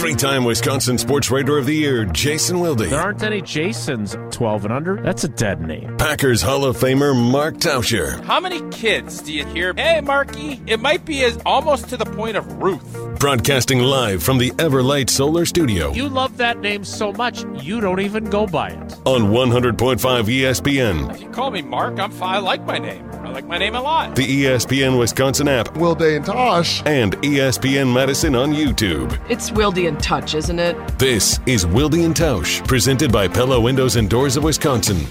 Three-time Wisconsin Sports Writer of the Year, Jason Wilde. There aren't any Jasons 12 and under. That's a dead name. Packers Hall of Famer, Mark Tauscher. How many kids do you hear, hey, Marky? It might be almost to the point of Ruth. Broadcasting live from the Everlight Solar Studio. You love that name so much, you don't even go by it. On 100.5 ESPN. If you call me Mark, I'm fine. I like my name. I like my name a lot. The ESPN Wisconsin app. Wilde and Tosh. And ESPN Madison on YouTube. It's Wilde and Touch, isn't it? This is Wilde and Tausch, presented by Pella Windows and Doors of Wisconsin.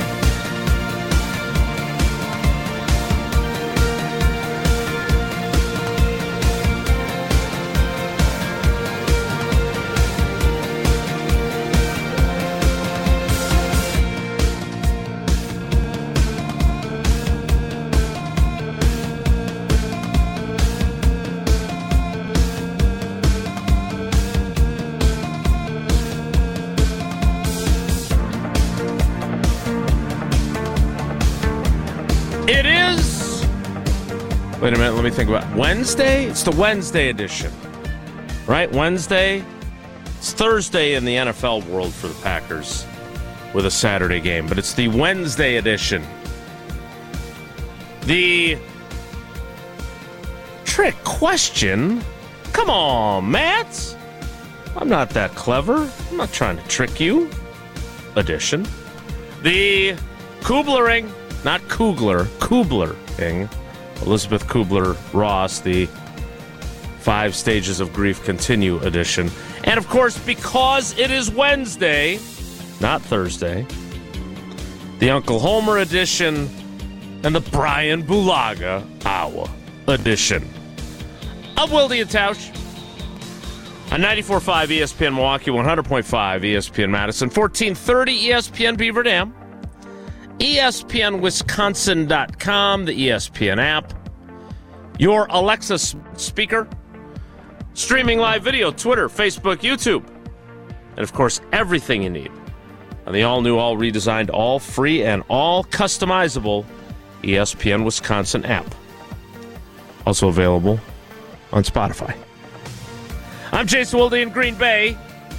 It is. Wait a minute, let me think about it. Wednesday? It's the Wednesday edition. Right? Wednesday? It's Thursday in the NFL world for the Packers with a Saturday game, but it's the Wednesday edition. The trick question? Come on, Matt. I'm not that clever. I'm not trying to trick you. Edition. The Kublering. Not Kugler, Kubler-ing. Elizabeth Kubler-Ross, the 5 Stages of Grief Continue edition. And, of course, because it is Wednesday, not Thursday, the Uncle Homer edition and the Brian Bulaga Hour edition of Wilde and Tausch on 94.5 ESPN Milwaukee, 100.5 ESPN Madison, 1430 ESPN Beaver Dam. ESPNWisconsin.com, the ESPN app, your Alexa speaker, streaming live video, Twitter, Facebook, YouTube, and, of course, everything you need on the all-new, all-redesigned, all-free, and all-customizable ESPN Wisconsin app. Also available on Spotify. I'm Jason Wilde in Green Bay.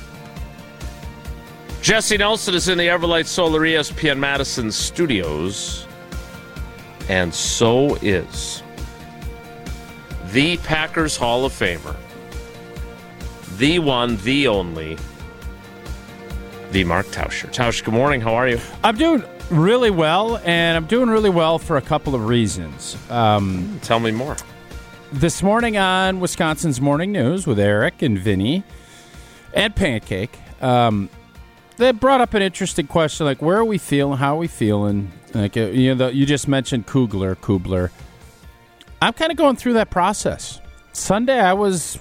Jesse Nelson is in the Everlight Solar ESPN Madison studios. And so is the Packers Hall of Famer, the one, the only, the Mark Tauscher. Tausch, good morning. How are you? I'm doing really well, and I'm doing really well for a couple of reasons. Tell me more. This morning on Wisconsin's Morning News with Eric and Vinny and Pancake, they brought up an interesting question, like, where are we feeling? How are we feeling? Like, you just mentioned Kubler. I'm kind of going through that process. Sunday, I was,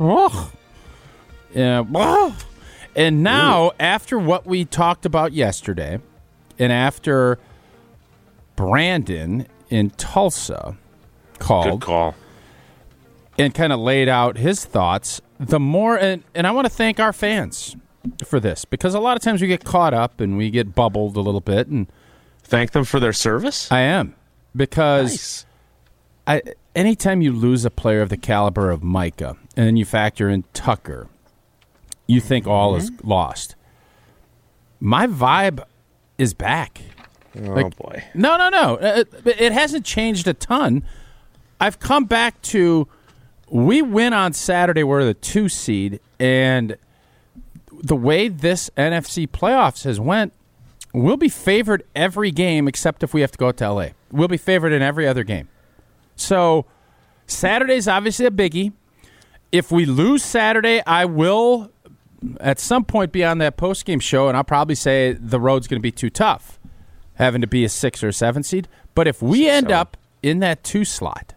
and now, after what we talked about yesterday, and after Brandon in Tulsa called, good call, and kind of laid out his thoughts, the more, and I want to thank our fans for this, because a lot of times we get caught up and we get bubbled a little bit, and thank them for their service. I am, because anytime you lose a player of the caliber of Micah and then you factor in Tucker, you think all is lost. My vibe is back. Oh, boy. No. It hasn't changed a ton. I've come back to, we win on Saturday, we're the 2 seed, and the way this NFC playoffs has went, we'll be favored every game except if we have to go out to L.A. We'll be favored in every other game. So Saturday's obviously a biggie. If we lose Saturday, I will at some point be on that postgame show, and I'll probably say the road's going to be too tough, having to be a 6 or 7 seed. But if we end up in that 2 slot,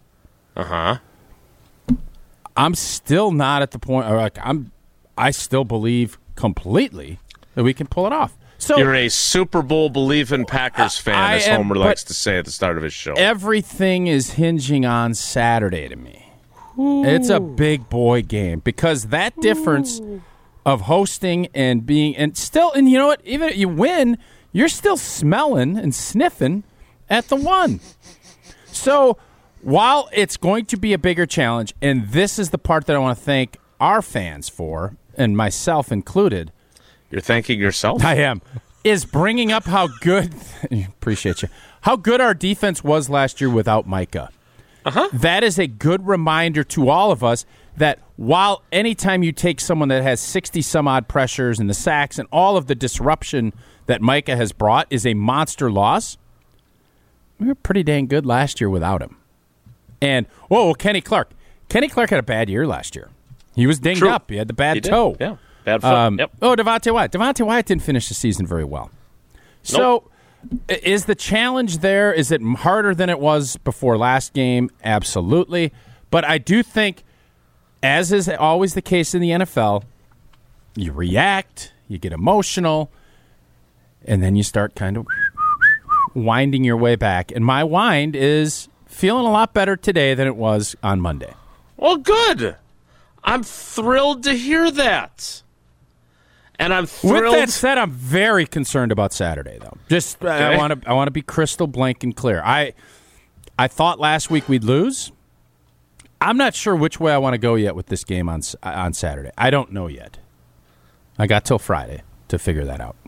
I'm still not at the point, or like I still believe completely that we can pull it off. So you're a Super Bowl believing Packers fan, as Homer likes to say at the start of his show. Everything is hinging on Saturday to me. Ooh. It's a big boy game, because that difference of hosting and being, and you know what? Even if you win, you're still smelling and sniffing at the 1. So while it's going to be a bigger challenge, and this is the part that I want to thank our fans for, and myself included, You're thanking yourself? I am, is bringing up how good, appreciate you, how good our defense was last year without Micah. That is a good reminder to all of us that while anytime you take someone that has 60-some-odd pressures and the sacks and all of the disruption that Micah has brought is a monster loss, we were pretty dang good last year without him. And, Kenny Clark. Kenny Clark had a bad year last year. He was dinged up. He had the bad toe. Yeah, bad foot. Yep. Devontae Wyatt. Devontae Wyatt didn't finish the season very well. So is the challenge there, is it harder than it was before last game? Absolutely. But I do think, as is always the case in the NFL, you react, you get emotional, and then you start kind of winding your way back. And my wind is feeling a lot better today than it was on Monday. Well, good. I'm thrilled to hear that. And I'm thrilled. With that said, I'm very concerned about Saturday, though. Just okay. I want to be crystal blank and clear. I thought last week we'd lose. I'm not sure which way I want to go yet with this game on Saturday. I don't know yet. I got till Friday to figure that out.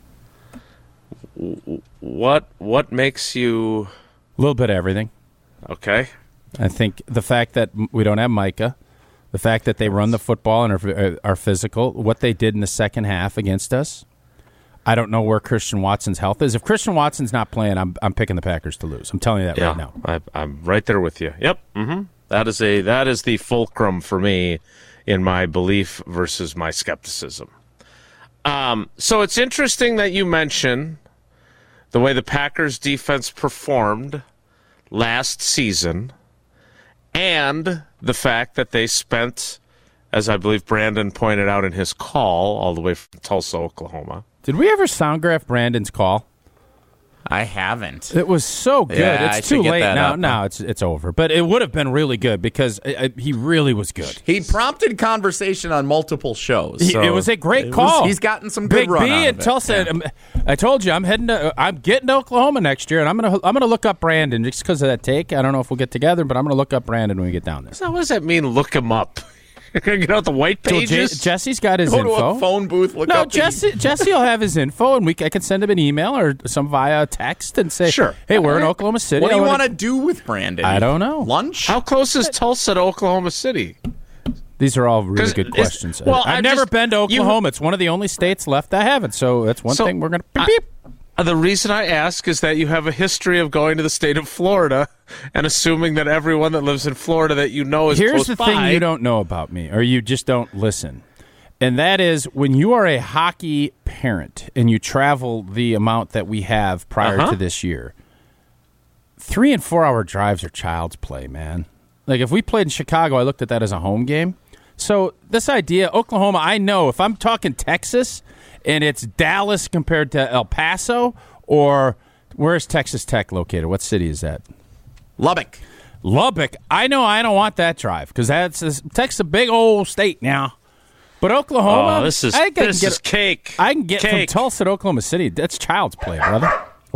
What makes you... A little bit of everything. Okay. I think the fact that we don't have Micah, the fact that they run the football and are physical, what they did in the second half against us. I don't know where Christian Watson's health is. If Christian Watson's not playing, I'm picking the Packers to lose. I'm telling you that right now. I'm right there with you. Yep. Mm-hmm. That is the fulcrum for me in my belief versus my skepticism. So it's interesting that you mention the way the Packers defense performed last season and the fact that they spent, as I believe Brandon pointed out in his call, all the way from Tulsa, Oklahoma. Did we ever soundgraph Brandon's call? I haven't. It was so good. Yeah, it's too late now. No, it's over. But it would have been really good because he really was good. He prompted conversation on multiple shows. It was a great call. He's gotten some good Big run B out and of it. Tulsa. Yeah. I told you I'm getting to Oklahoma next year, and I'm gonna look up Brandon just because of that take. I don't know if we'll get together, but I'm gonna look up Brandon when we get down there. So what does that mean? Look him up. You're going to get out the white pages? So Jesse's got his Go info. to a phone booth, look up. Jesse will have his info, and I can send him an email or some via text and say, sure. Hey, we're in Oklahoma City. What do you want to do with Brandon? I don't know. Lunch? How close is Tulsa to Oklahoma City? These are all really good questions. I've never been to Oklahoma. It's one of the only states left I haven't, so that's one thing we're going to beep. The reason I ask is that you have a history of going to the state of Florida and assuming that everyone that lives in Florida that you know is Here's close by. Here's the thing you don't know about me, or you just don't listen. And that is when you are a hockey parent and you travel the amount that we have prior to this year, 3 and 4 hour drives are child's play, man. Like if we played in Chicago, I looked at that as a home game. So this idea, Oklahoma, I know if I'm talking Texas and it's Dallas compared to El Paso, or where's Texas Tech located? What city is that? Lubbock. I know I don't want that drive because Texas a big old state now. But Oklahoma, this is cake. I can get from Tulsa to Oklahoma City. That's child's play, brother.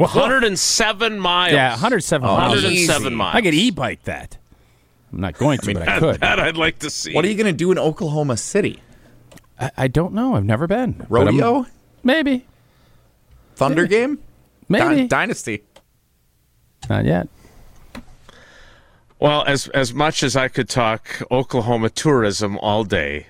107 miles. Yeah, 107 miles. 107 miles. I could e-bike that. I'm not going to, but I could. That I'd like to see. What are you going to do in Oklahoma City? I don't know. I've never been. Rodeo? Maybe. Thunder game? Maybe. Dynasty? Not yet. Well, as much as I could talk Oklahoma tourism all day,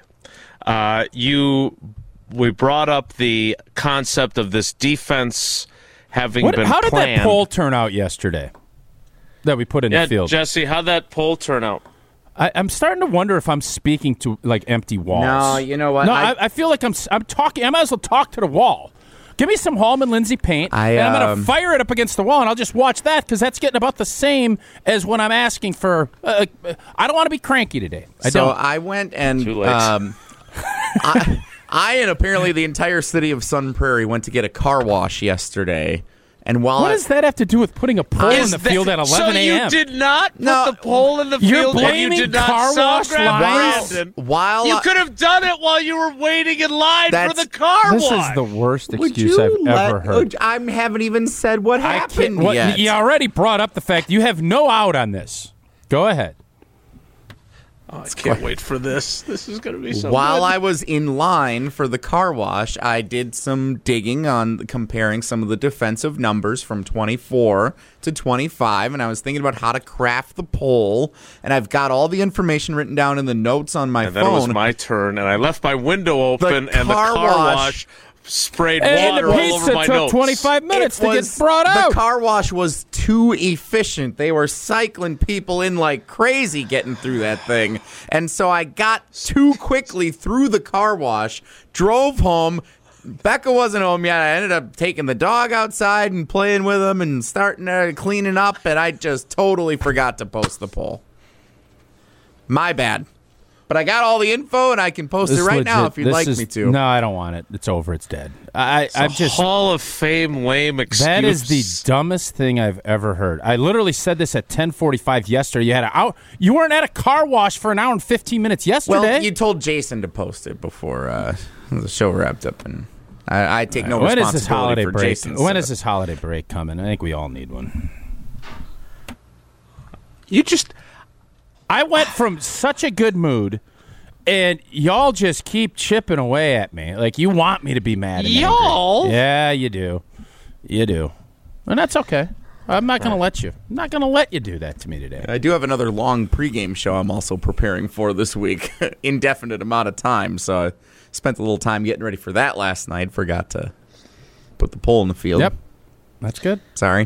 we brought up the concept of this defense having been planned. How did that poll turn out yesterday that we put in the field? Jesse, how'd that poll turn out? I'm starting to wonder if I'm speaking to like empty walls. No, you know what? No, I feel like I'm talking. I might as well talk to the wall. Give me some Hallman Lindsay paint, and I'm going to fire it up against the wall, and I'll just watch that because that's getting about the same as when I'm asking for. I don't want to be cranky today. I went and Too late. I and apparently the entire city of Sun Prairie went to get a car wash yesterday. And while what does that have to do with putting a pole in the field at 11 a.m.? So you did not put the pole in the field and you did not car wash lines? Brandon. You could have done it while you were waiting in line for the car wash. This is the worst excuse I've ever heard. I haven't even said what happened yet. You already brought up the fact you have no out on this. Go ahead. I can't wait for this. This is going to be so While good. I was in line for the car wash, I did some digging on comparing some of the defensive numbers from 24 to 25, and I was thinking about how to craft the poll, and I've got all the information written down in the notes on my and phone. then it was my turn, and I left my window open, and the car wash sprayed And water the all pizza over my took notes. 25 minutes to get brought out. The car wash was too efficient. They were cycling people in like crazy getting through that thing. And so I got too quickly through the car wash, drove home. Becca wasn't home yet. I ended up taking the dog outside and playing with him and starting cleaning up, and I just totally forgot to post the poll. My bad. But I got all the info, and I can post it right now if you'd like me to. No, I don't want it. It's over. It's dead. I'm just Hall of Fame lame excuse. That is the dumbest thing I've ever heard. I literally said this at 10:45 yesterday. You weren't at a car wash for an hour and 15 minutes yesterday. Well, you told Jason to post it before the show wrapped up, and I take no when responsibility is this holiday for break? Jason's. When is this holiday break coming? I think we all need one. I went from such a good mood, and y'all just keep chipping away at me. Like, you want me to be mad. And Y'all? angry. Yeah, you do. You do. And that's okay. I'm not going to let you. I'm not going to let you do that to me today. I do have another long pregame show I'm also preparing for this week, indefinite amount of time. So I spent a little time getting ready for that last night. Forgot to put the poll in the field. Yep. That's good. Sorry.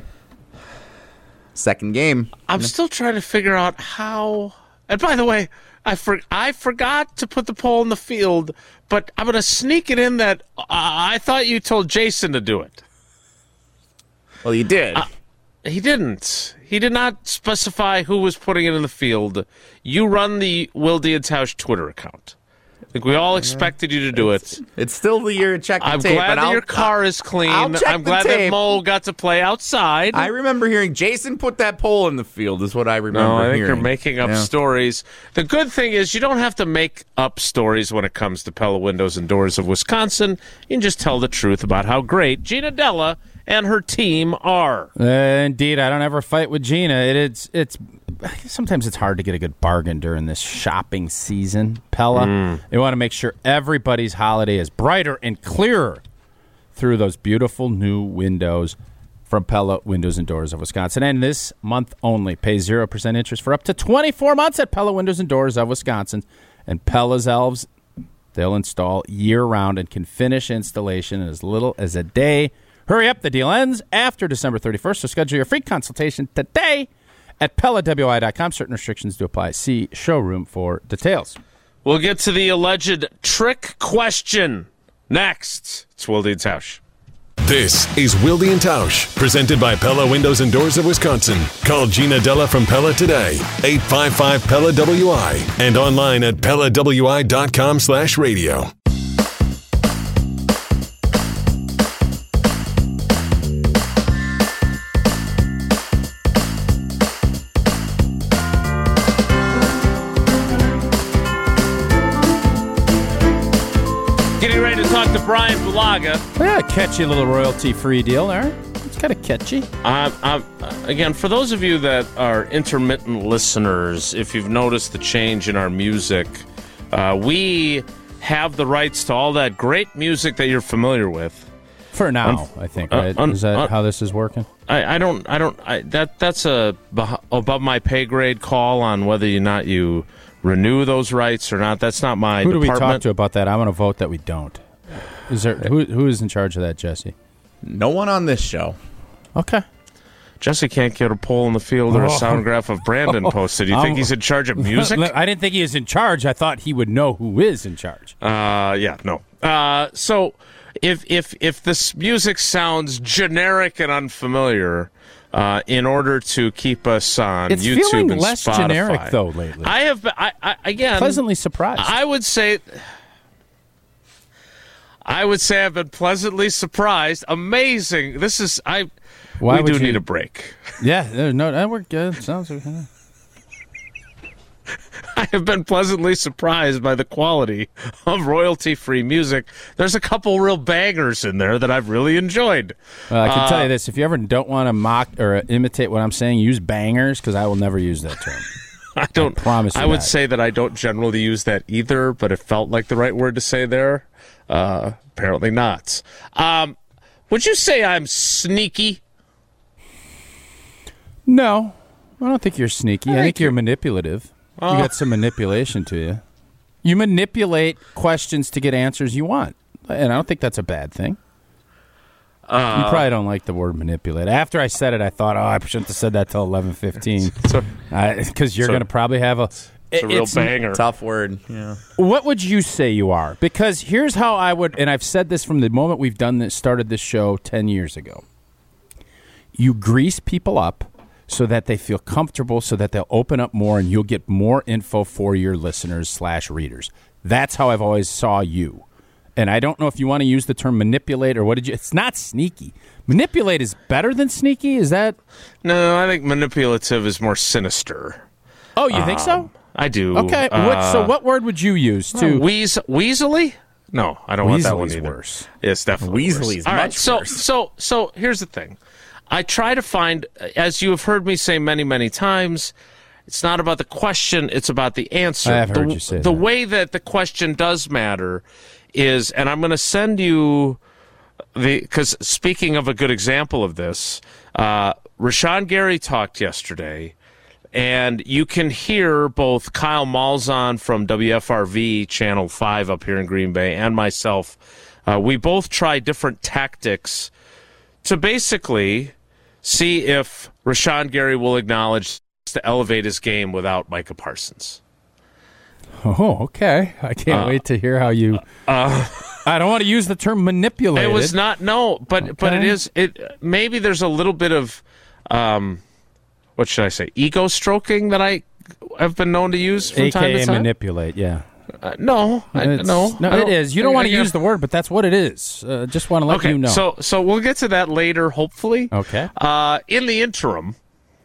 Second game. I'm still trying to figure out how. And by the way, I forgot to put the poll in the field, but I'm going to sneak it in that I thought you told Jason to do it. Well, you did. He didn't. He did not specify who was putting it in the field. You run the Will Dientausch Twitter account. I think we all expected you to do it. It's still the year to check the I'm tape. glad and that your car is clean. I'll check I'm the glad that tape. Mo got to play outside. I remember hearing Jason put that poll in the field is what I remember No, I think hearing. you're making up stories. The good thing is you don't have to make up stories when it comes to Pella Windows and Doors of Wisconsin. You can just tell the truth about how great Gina Della and her team are. Indeed, I don't ever fight with Gina. It's sometimes it's hard to get a good bargain during this shopping season. Pella, they want to make sure everybody's holiday is brighter and clearer through those beautiful new windows from Pella Windows and Doors of Wisconsin. And this month only, pay 0% interest for up to 24 months at Pella Windows and Doors of Wisconsin. And Pella's elves, they'll install year-round and can finish installation in as little as a day. Hurry up, the deal ends after December 31st, so schedule your free consultation today at PellaWI.com. Certain restrictions do apply. See showroom for details. We'll get to the alleged trick question next. It's Will Dientausch. This is Wilde and Tausch, presented by Pella Windows and Doors of Wisconsin. Call Gina Della from Pella today, 855-PELLA-WI, and online at PellaWI.com/radio. Getting ready to talk to Brian Bulaga. Yeah, catchy little royalty-free deal there. It's kind of catchy. Again, for those of you that are intermittent listeners, if you've noticed the change in our music, we have the rights to all that great music that you're familiar with. For now, I think, right? Is that how this is working? That's a above my pay grade call on whether or not you renew those rights or not. That's not my Who do department. we talk to about that? I want to vote that we don't. Is there who is in charge of that, Jesse? No one on this show. Okay. Jesse can't get a poll in the field or a sound graph of Brandon posted. You think he's in charge of music? I didn't think he was in charge. I thought he would know who is in charge. No. So if this music sounds generic and unfamiliar, in order to keep us on it's YouTube feeling and less Spotify, generic though lately. I have been, again pleasantly surprised. I would say I've been pleasantly surprised. Amazing. This is Why we would do you- need a break. Yeah, there's no. We're good. Sounds okay. I have been pleasantly surprised by the quality of royalty-free music. There's a couple real bangers in there that I've really enjoyed. Well, I can tell you this: if you ever don't want to mock or imitate what I'm saying, use bangers because I will never use that term. I don't. I promise you I would that. say that I don't generally use that either, but it felt like the right word to say there. Apparently not. Would you say I'm sneaky? No, I don't think you're sneaky. I think you're manipulative. You got some manipulation to you. You manipulate questions to get answers you want, and I don't think that's a bad thing. You probably don't like the word manipulate. After I said it, I thought, I shouldn't have said that till 11:15, because you're going to probably have a. It's a real banger. Tough word. Yeah. What would you say you are? Because here's how I would, and I've said this from the moment we've done this, started this show 10 years ago. You grease people up so that they feel comfortable, so that they'll open up more, and you'll get more info for your listeners / readers. That's how I've always saw you. And I don't know if you want to use the term manipulate or what did you? It's not sneaky. Manipulate is better than sneaky. Is that? No, I think manipulative is more sinister. Oh, you think so? I do. Okay. So what word would you use to? Weaselly? No, I don't want that one Weaselly's either. worse. It's definitely Weaselly's worse. All right, much worse. So here's the thing. I try to find, as you have heard me say many, many times, it's not about the question, it's about the answer. I have heard you say the that. way that the question does matter is, and I'm going to send you because speaking of a good example of this, Rashawn Gary talked yesterday, and you can hear both Kyle Malzahn from WFRV Channel 5 up here in Green Bay and myself. We both try different tactics to basically see if Rashawn Gary will acknowledge to elevate his game without Micah Parsons. Oh, okay. I can't wait to hear how you. I don't want to use the term manipulated. It was not but it is. Maybe there's a little bit of what should I say? Ego stroking that I have been known to use from time to AKA time. Manipulate. Yeah. No, it is. You don't want to use the word, but that's what it is. Just want to let you know. So we'll get to that later, hopefully. Okay. In the interim,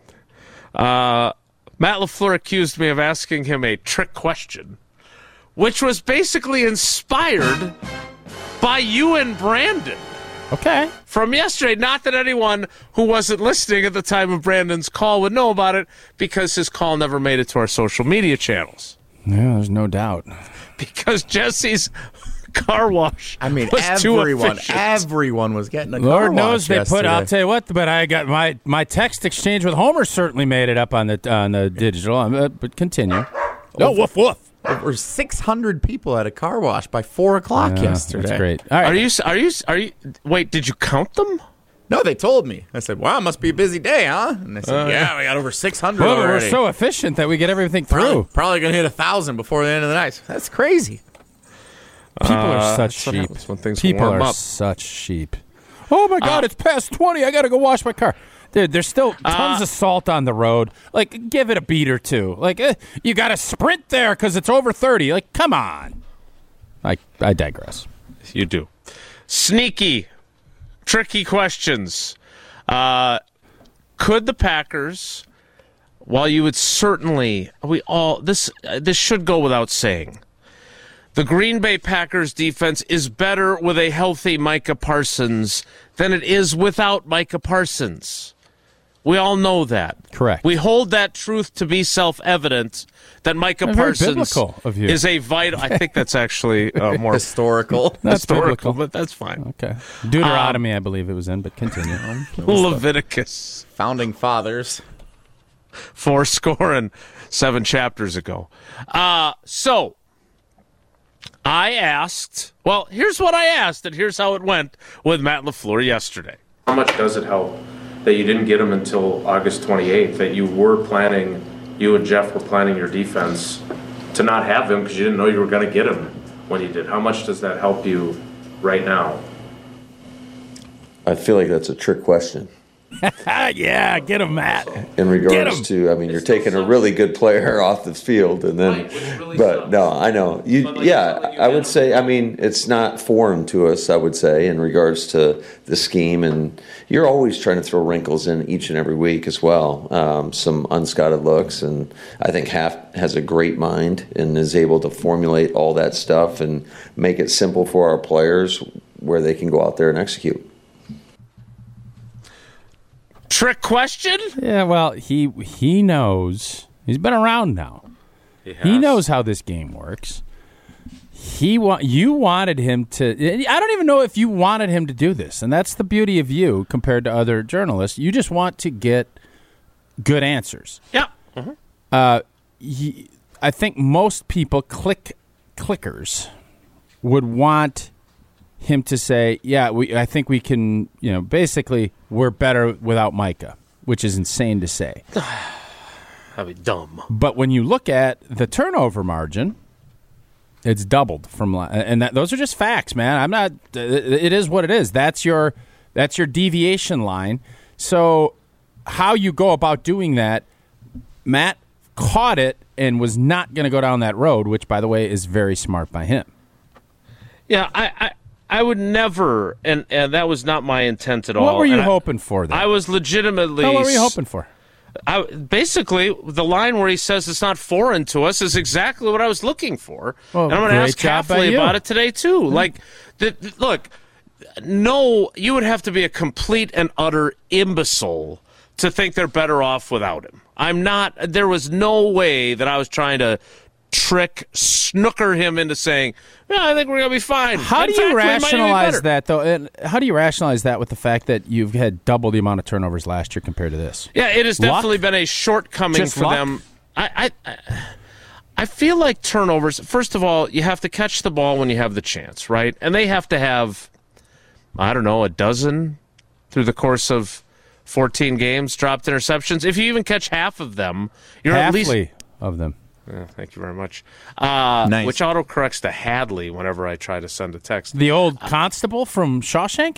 Matt LaFleur accused me of asking him a trick question, which was basically inspired by you and Brandon. Okay. From yesterday. Not that anyone who wasn't listening at the time of Brandon's call would know about it, because his call never made it to our social media channels. Yeah, there's no doubt. Because Jesse's car wash was too efficient. everyone was getting a car Lord wash knows they yesterday. put. I'll tell you what, but I got my text exchange with Homer certainly made it up on the digital. But continue. No, woof woof. Over 600 people at a car wash by 4 o'clock yesterday. That's great. All right. Are you? Wait, did you count them? No, they told me. I said, "Wow, it must be a busy day, huh?" And they said, "Yeah, we got over 600 Well, already. we're so efficient that we get everything through. Probably gonna hit 1,000 before the end of the night. That's crazy." People are such that's what sheep. happens when things People warm are up. such sheep. Oh my God, it's past 20. I got to go wash my car. Dude, there's still tons of salt on the road. Like, give it a beat or two. Like, you got to sprint there because it's over 30. Like, come on. I digress. You do. Sneaky, tricky questions. Could the Packers, while you would certainly, this should go without saying, the Green Bay Packers defense is better with a healthy Micah Parsons than it is without Micah Parsons. We all know that. Correct. We hold that truth to be self-evident that Micah Very Parsons biblical of you. is a vital. I think that's actually more Historical. That's historical, biblical. but that's fine. Okay. Deuteronomy, I believe it was in, but continue. Leviticus. Founding fathers. 7 chapters ago. So I asked, well, here's what I asked, and here's how it went with Matt LaFleur yesterday. How much does it help that you didn't get him until August 28th, that you and Jeff were planning your defense to not have him because you didn't know you were going to get him when you did? How much does that help you right now? I feel like that's a trick question. Yeah, get him, Matt. In regards to, I mean, you're taking a really good player off the field, and then, but no, I know I would say, I mean, it's not foreign to us. I would say in regards to the scheme, and you're always trying to throw wrinkles in each and every week as well. Some unscouted looks, and I think Half has a great mind and is able to formulate all that stuff and make it simple for our players where they can go out there and execute. Trick question? Yeah, well, he knows. He's been around now. He knows how this game works. You wanted him to. I don't even know if you wanted him to do this, and that's the beauty of you compared to other journalists. You just want to get good answers. Yeah. I think most people, clickers, would want him to say, "Yeah, I think we can." Basically, we're better without Micah, which is insane to say. That'd be dumb. But when you look at the turnover margin, it's doubled from, and those are just facts, man. I'm not. It is what it is. That's your deviation line. So, how you go about doing that, Matt caught it and was not going to go down that road, which, by the way, is very smart by him. Yeah, I would never, and that was not my intent at all. What were you hoping for, then? I was legitimately. What were you hoping for? Basically, the line where he says it's not foreign to us is exactly what I was looking for. Well, and I'm going to ask Hafley about it today, too. Like, look, no, you would have to be a complete and utter imbecile to think they're better off without him. I'm not. There was no way that I was trying to snooker him into saying, "Yeah, I think we're going to be fine." How do you rationalize that, though? And how do you rationalize that with the fact that you've had double the amount of turnovers last year compared to this? Yeah, it has definitely been a shortcoming for them. I feel like turnovers, first of all, you have to catch the ball when you have the chance, right? And they have to have, I don't know, a dozen through the course of 14 games, dropped interceptions. If you even catch half of them, you're at least of them. Thank you very much. Nice. Which autocorrects to Hadley whenever I try to send a text. The old constable from Shawshank?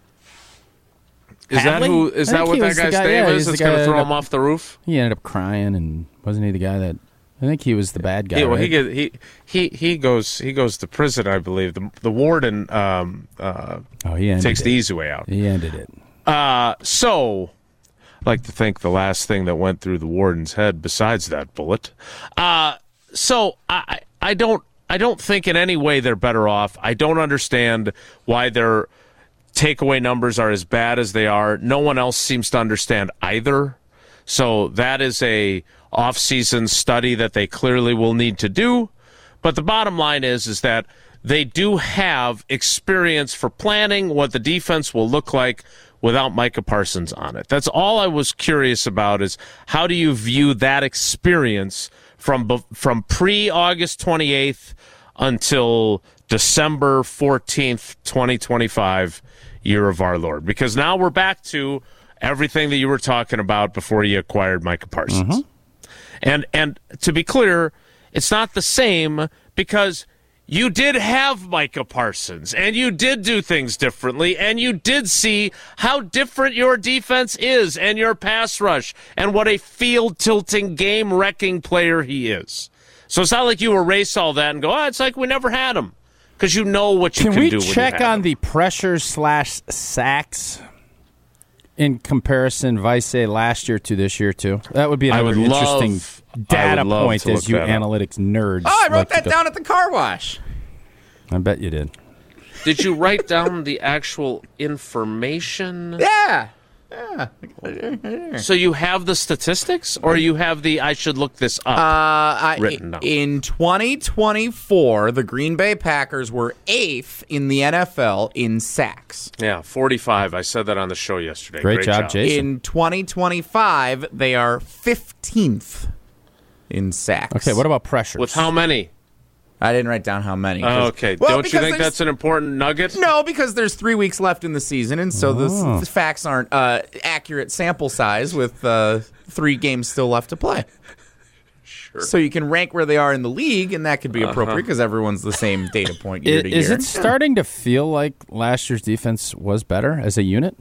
Is Hadley? that what that guy's name is? That's going to throw him off the roof? He ended up crying, and wasn't he the guy that? I think he was the bad guy. Yeah, well, right? he goes to prison, I believe. The warden he takes the easy way out. He ended it. So, I'd like to think the last thing that went through the warden's head besides that bullet. So I don't think in any way they're better off. I don't understand why their takeaway numbers are as bad as they are. No one else seems to understand either. So that is a off-season study that they clearly will need to do. But the bottom line is that they do have experience for planning what the defense will look like without Micah Parsons on it. That's all I was curious about, is how do you view that experience from pre-August 28th until December 14th, 2025, year of our Lord? Because now we're back to everything that you were talking about before you acquired Micah Parsons. And to be clear, it's not the same, because you did have Micah Parsons, and you did do things differently, and you did see how different your defense is and your pass rush and what a field-tilting, game-wrecking player he is. So it's not like you erase all that and go, it's like we never had him, because you know what you can do when you have him. Can we check on the pressure/sacks in comparison, Vice last year to this year, too? That would be another interesting data point as you analytics nerds. Oh, I wrote that down at the car wash. I bet you did. Did you write down the actual information? Yeah. So you have the statistics, or you have the I should look this up written down? In 2024, the Green Bay Packers were 8th in the NFL in sacks. Yeah, 45. I said that on the show yesterday. Great job, Jason. In 2025, they are 15th in sacks. Okay, what about pressures? With how many? I didn't write down how many. Okay. Well, don't you think that's an important nugget? No, because there's 3 weeks left in the season, and so the facts aren't accurate sample size with 3 games still left to play. Sure. So you can rank where they are in the league, and that could be appropriate because everyone's the same data point year to year. Is it starting to feel like last year's defense was better as a unit?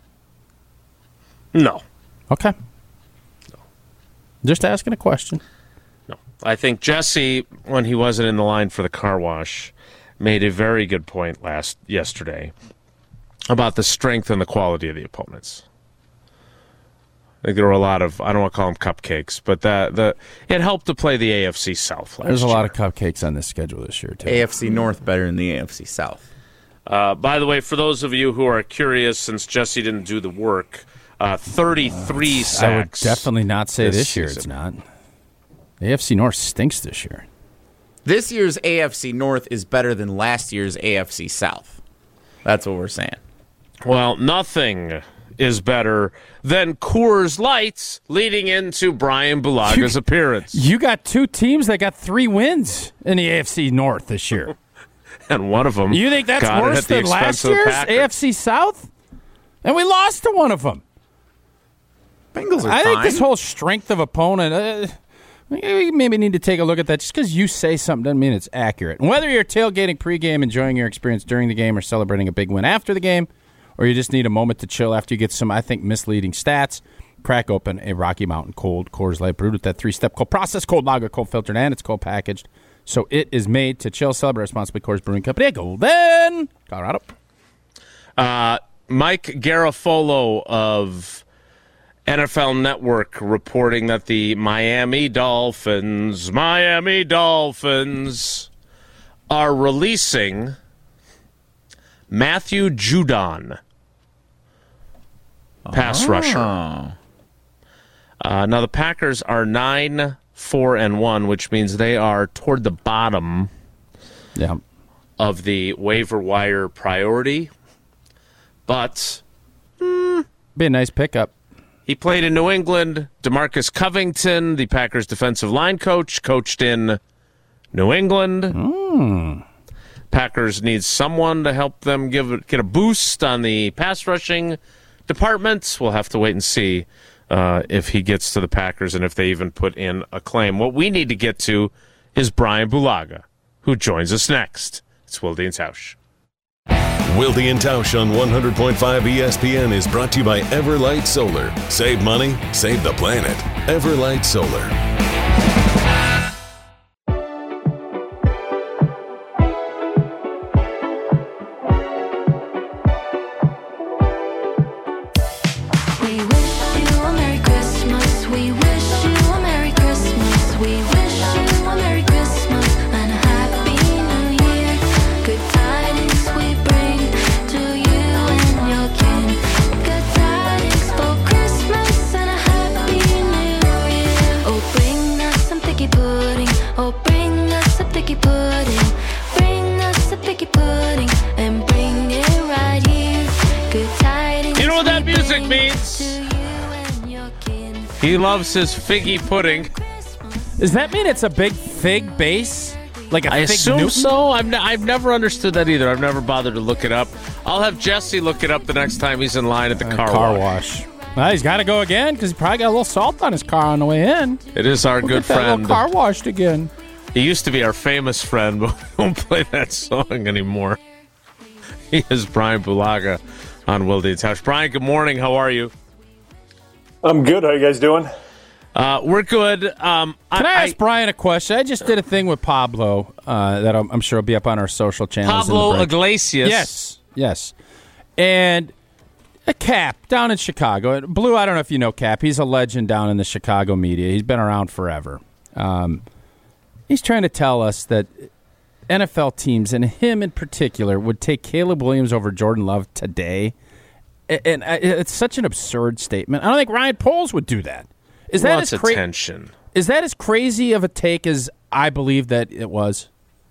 No. Okay. No. Just asking a question. I think Jesse, when he wasn't in the line for the car wash, made a very good point yesterday about the strength and the quality of the opponents. I think there were a lot of, I don't want to call them cupcakes, but it helped to play the AFC South last year. There's a lot of cupcakes on this schedule this year, too. AFC North better than the AFC South. By the way, for those of you who are curious, since Jesse didn't do the work, 33 sacks. I would definitely not say this year season. it's not. AFC North stinks this year. This year's AFC North is better than last year's AFC South. That's what we're saying. Well, nothing is better than Coors Lights leading into Brian Bulaga's appearance. You got two teams that got 3 wins in the AFC North this year. And one of them. You think that's got it worse at the than last expense of the year's Packers. AFC South? And we lost to one of them. Bengals are I fine. think this whole strength of opponent, we maybe need to take a look at that. Just because you say something doesn't mean it's accurate. And whether you're tailgating pregame, enjoying your experience during the game, or celebrating a big win after the game, or you just need a moment to chill after you get some, I think, misleading stats, crack open a Rocky Mountain Cold Coors Light brewed with that 3-step cold process, cold lager, cold filtered, and it's cold packaged. So it is made to chill, celebrate responsibly. Coors Brewing Company, Golden, Colorado. Mike Garafolo of NFL Network reporting that the Miami Dolphins are releasing Matthew Judon, pass rusher. Now the Packers are 9-4-1, which means they are toward the bottom of the waiver wire priority. But be a nice pickup. He played in New England. DeMarcus Covington, the Packers defensive line coach, coached in New England. Packers need someone to help them get a boost on the pass rushing department. We'll have to wait and see if he gets to the Packers and if they even put in a claim. What we need to get to is Brian Bulaga, who joins us next. It's Wilde and Tausch. Wilde and Tausch on 100.5 ESPN is brought to you by Everlight Solar. Save money, save the planet. Everlight Solar. We wish you a Merry Christmas. We wish you a Merry Christmas. We wish you a Merry Christmas and a Happy New Year. Good tidings we bring to you and your kin. Good tidings for Christmas and a Happy New Year. Oh, bring us some thicky pudding. Oh, bring us some thicky pudding. Bring us some thicky pudding and bring it right here. Good tidings. You know what that music means? He loves his figgy pudding. Does that mean it's a big fig base? Like a I fig assume Newton? so. I've never understood that either. I've never bothered to look it up. I'll have Jesse look it up the next time he's in line at the car wash. Well, he's got to go again because he probably got a little salt on his car on the way in. It is our We'll good get that friend. little car washed again. He used to be our famous friend, but we don't play that song anymore. He is Brian Bulaga on Wilde and Tausch. Brian, good morning. How are you? I'm good. How you guys doing? We're good. Can I ask Brian a question? I just did a thing with Pablo that I'm sure will be up on our social channels. Pablo Iglesias. Yes. And a Cap down in Chicago. Blue, I don't know if you know Cap. He's a legend down in the Chicago media. He's been around forever. He's trying to tell us that NFL teams, and him in particular, would take Caleb Williams over Jordan Love today. And it's such an absurd statement. I don't think Ryan Poles would do that. Is that Lots of tension. Is that as crazy of a take as I believe that it was?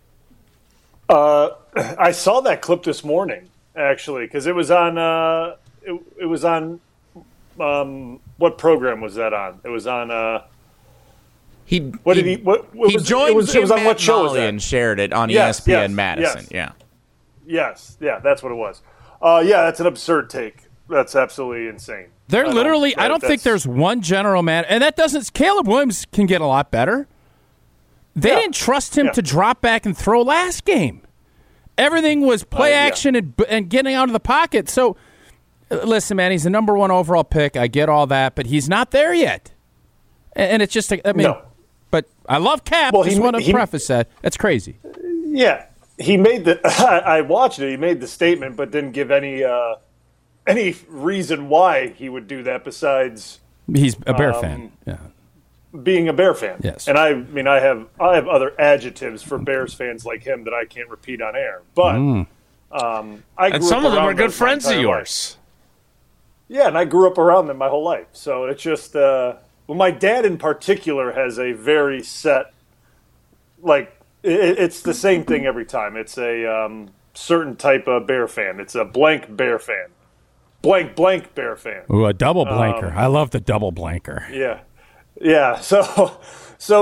I saw that clip this morning, actually, because it was on. It was on. What program was that on? It was on. He joined Jim it was on what show was that? and shared it on Yes, ESPN yes, Madison. yes. Yeah. Yes, that's what it was. Yeah, that's an absurd take. That's absolutely insane. I don't think there's one general man, and that doesn't. Caleb Williams can get a lot better. They didn't trust him to drop back and throw last game. Everything was play action and getting out of the pocket. So, listen, man, he's the number 1 overall pick. I get all that, but he's not there yet. And it's just, no. But I love Cap. Well, just want to preface that. That's crazy. Yeah, he made the. I watched it. He made the statement, but didn't give any reason why he would do that besides he's a Bear fan. Yeah. Being a Bear fan. Yes. And I mean I have other adjectives for Bears fans like him that I can't repeat on air. But And some of them are good friends of yours. Life. Yeah, and I grew up around them my whole life. So it's just my dad in particular has a very set, like, it's the same thing every time. It's a certain type of Bear fan. It's a blank Bear fan. Blank Bear fan. Ooh, a double blanker. I love the double blanker. Yeah. So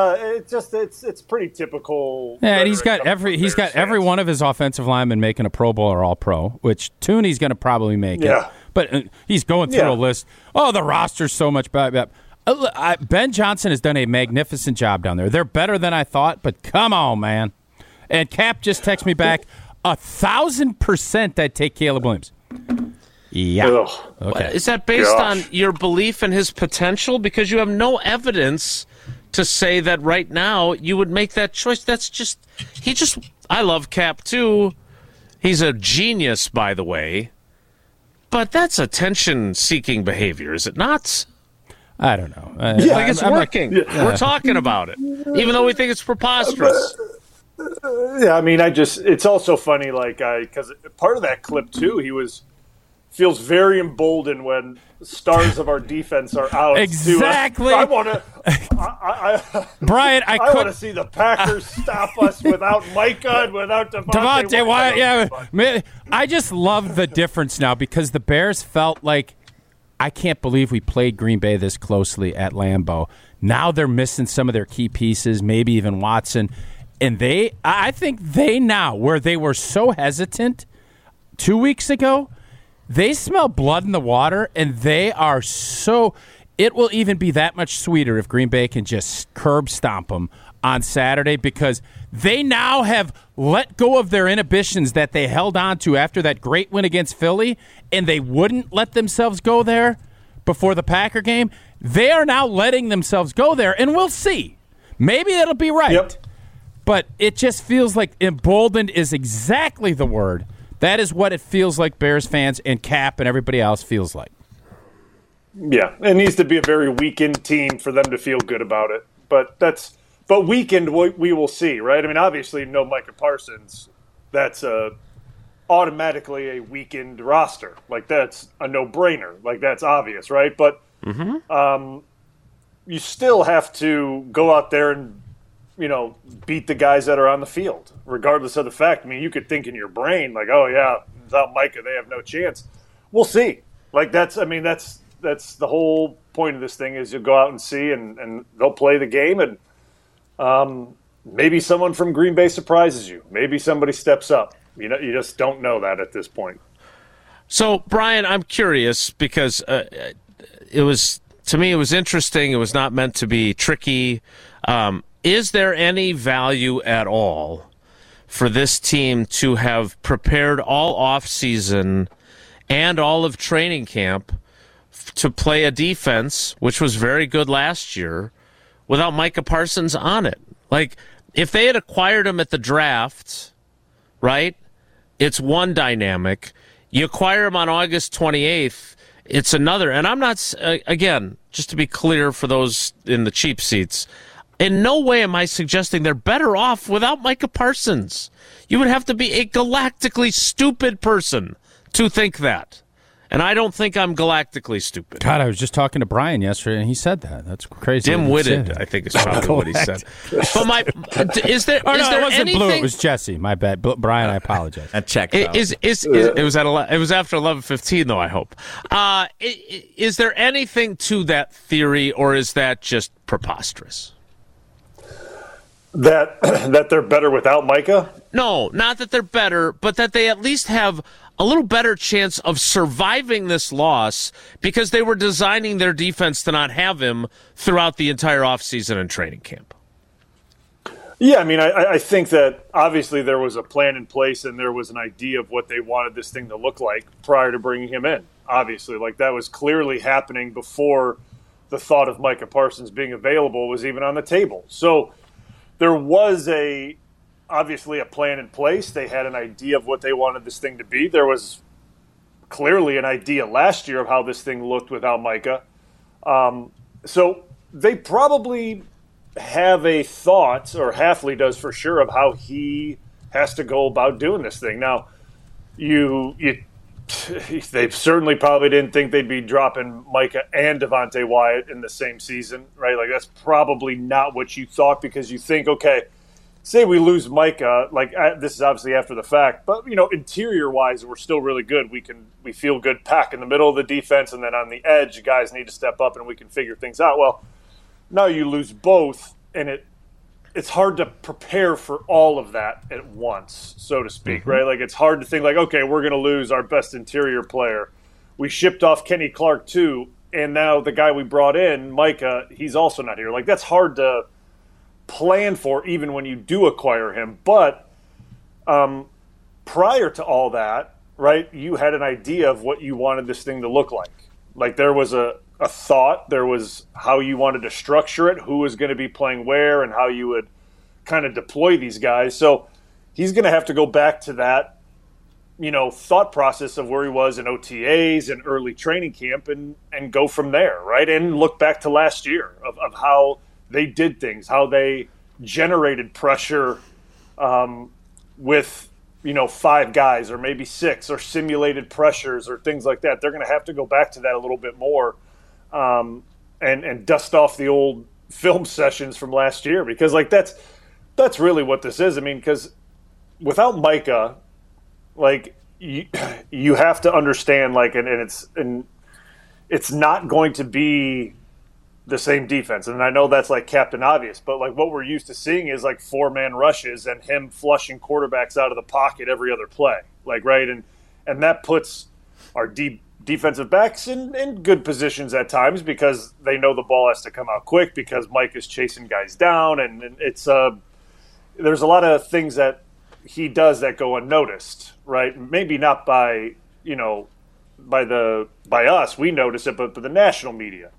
it's pretty typical. Yeah, and he's got every one of his offensive linemen making a Pro Bowl or All Pro, which Tooney's going to probably make it. But he's going through a list. Oh, the roster's so much better. Ben Johnson has done a magnificent job down there. They're better than I thought, but come on, man. And Cap just texted me back 1,000% I'd take Caleb Williams. Yeah. Ugh. Okay. Is that based on your belief in his potential? Because you have no evidence to say that right now you would make that choice. I love Cap too. He's a genius, by the way. But that's attention-seeking behavior, is it not? I don't know. It's working. We're talking about it, even though we think it's preposterous. Yeah, I mean, it's also funny, because part of that clip too, feels very emboldened when stars of our defense are out. Exactly. I want to, Brian, I want to see the Packers stop us without Micah and without Devontae Wyatt. Yeah, I just love the difference now because the Bears felt like, I can't believe we played Green Bay this closely at Lambeau. Now they're missing some of their key pieces, maybe even Watson. And I think now, where they were so hesitant 2 weeks ago, they smell blood in the water, and they are so – it will even be that much sweeter if Green Bay can just curb stomp them on Saturday because they now have let go of their inhibitions that they held on to after that great win against Philly, and they wouldn't let themselves go there before the Packer game. They are now letting themselves go there, and we'll see. Maybe it'll be right. Yep. But it just feels like emboldened is exactly the word. That is what it feels like Bears fans and Cap and everybody else feels like. Yeah, it needs to be a very weakened team for them to feel good about it. But weakened, we will see, right? I mean, obviously, no Micah Parsons. That's automatically a weakened roster. Like, that's a no-brainer. Like, that's obvious, right? But you still have to go out there and, beat the guys that are on the field, regardless of the fact. I mean, you could think in your brain, like, oh, yeah, without Micah, they have no chance. We'll see. Like, that's the whole point of this thing is you'll go out and see, and they'll play the game, and maybe someone from Green Bay surprises you. Maybe somebody steps up. You just don't know that at this point. So, Brian, I'm curious because it was interesting. It was not meant to be tricky. Is there any value at all for this team to have prepared all off-season and all of training camp to play a defense, which was very good last year, without Micah Parsons on it? Like, if they had acquired him at the draft, right, it's one dynamic. You acquire him on August 28th, it's another. And I'm not, again, just to be clear for those in the cheap seats, in no way am I suggesting they're better off without Micah Parsons. You would have to be a galactically stupid person to think that. And I don't think I'm galactically stupid. God, I was just talking to Brian yesterday, and he said that. That's crazy. Dim-witted, I think is probably what he said. But is there it wasn't anything... Blue. It was Jesse. My bad. Brian, I apologize. That checks out. It was after 11:15, though, I hope. Is there anything to that theory, or is that just preposterous? That they're better without Micah? No, not that they're better, but that they at least have a little better chance of surviving this loss because they were designing their defense to not have him throughout the entire offseason and training camp. Yeah, I mean, I think that obviously there was a plan in place and there was an idea of what they wanted this thing to look like prior to bringing him in. Obviously, like that was clearly happening before the thought of Micah Parsons being available was even on the table. So there was obviously a plan in place. They had an idea of what they wanted this thing to be. There was clearly an idea last year of how this thing looked without Micah. So they probably have a thought, or Hafley does for sure, of how he has to go about doing this thing. Now, you they certainly probably didn't think they'd be dropping Micah and Devontae Wyatt in the same season, right? Like, that's probably not what you thought, because you think, okay, say we lose Micah, this is obviously after the fact, but, interior-wise, we're still really good. We feel good pack in the middle of the defense, and then on the edge, guys need to step up, and we can figure things out. Well, now you lose both, and it's hard to prepare for all of that at once, so to speak, right? Like, it's hard to think, okay, we're going to lose our best interior player. We shipped off Kenny Clark, too, and now the guy we brought in, Micah, he's also not here. Like, that's hard to plan for even when you do acquire him. But prior to all that, right, you had an idea of what you wanted this thing to look like. Like, there was a thought, there was how you wanted to structure it, who was going to be playing where, and how you would kind of deploy these guys. So he's going to have to go back to that, thought process of where he was in OTAs and early training camp and go from there, right? And look back to last year of how they did things, how they generated pressure with, 5 guys or maybe 6, or simulated pressures or things like that. They're going to have to go back to that a little bit more and dust off the old film sessions from last year, because that's really what this is. I mean, because without Micah, you have to understand, and it's not going to be the same defense. And I know that's Captain Obvious, but what we're used to seeing is 4-man rushes and him flushing quarterbacks out of the pocket every other play. Right. And that puts our defensive backs in good positions at times, because they know the ball has to come out quick, because Mike is chasing guys down. And it's there's a lot of things that he does that go unnoticed, right? Maybe not by us, we notice it, but the national media.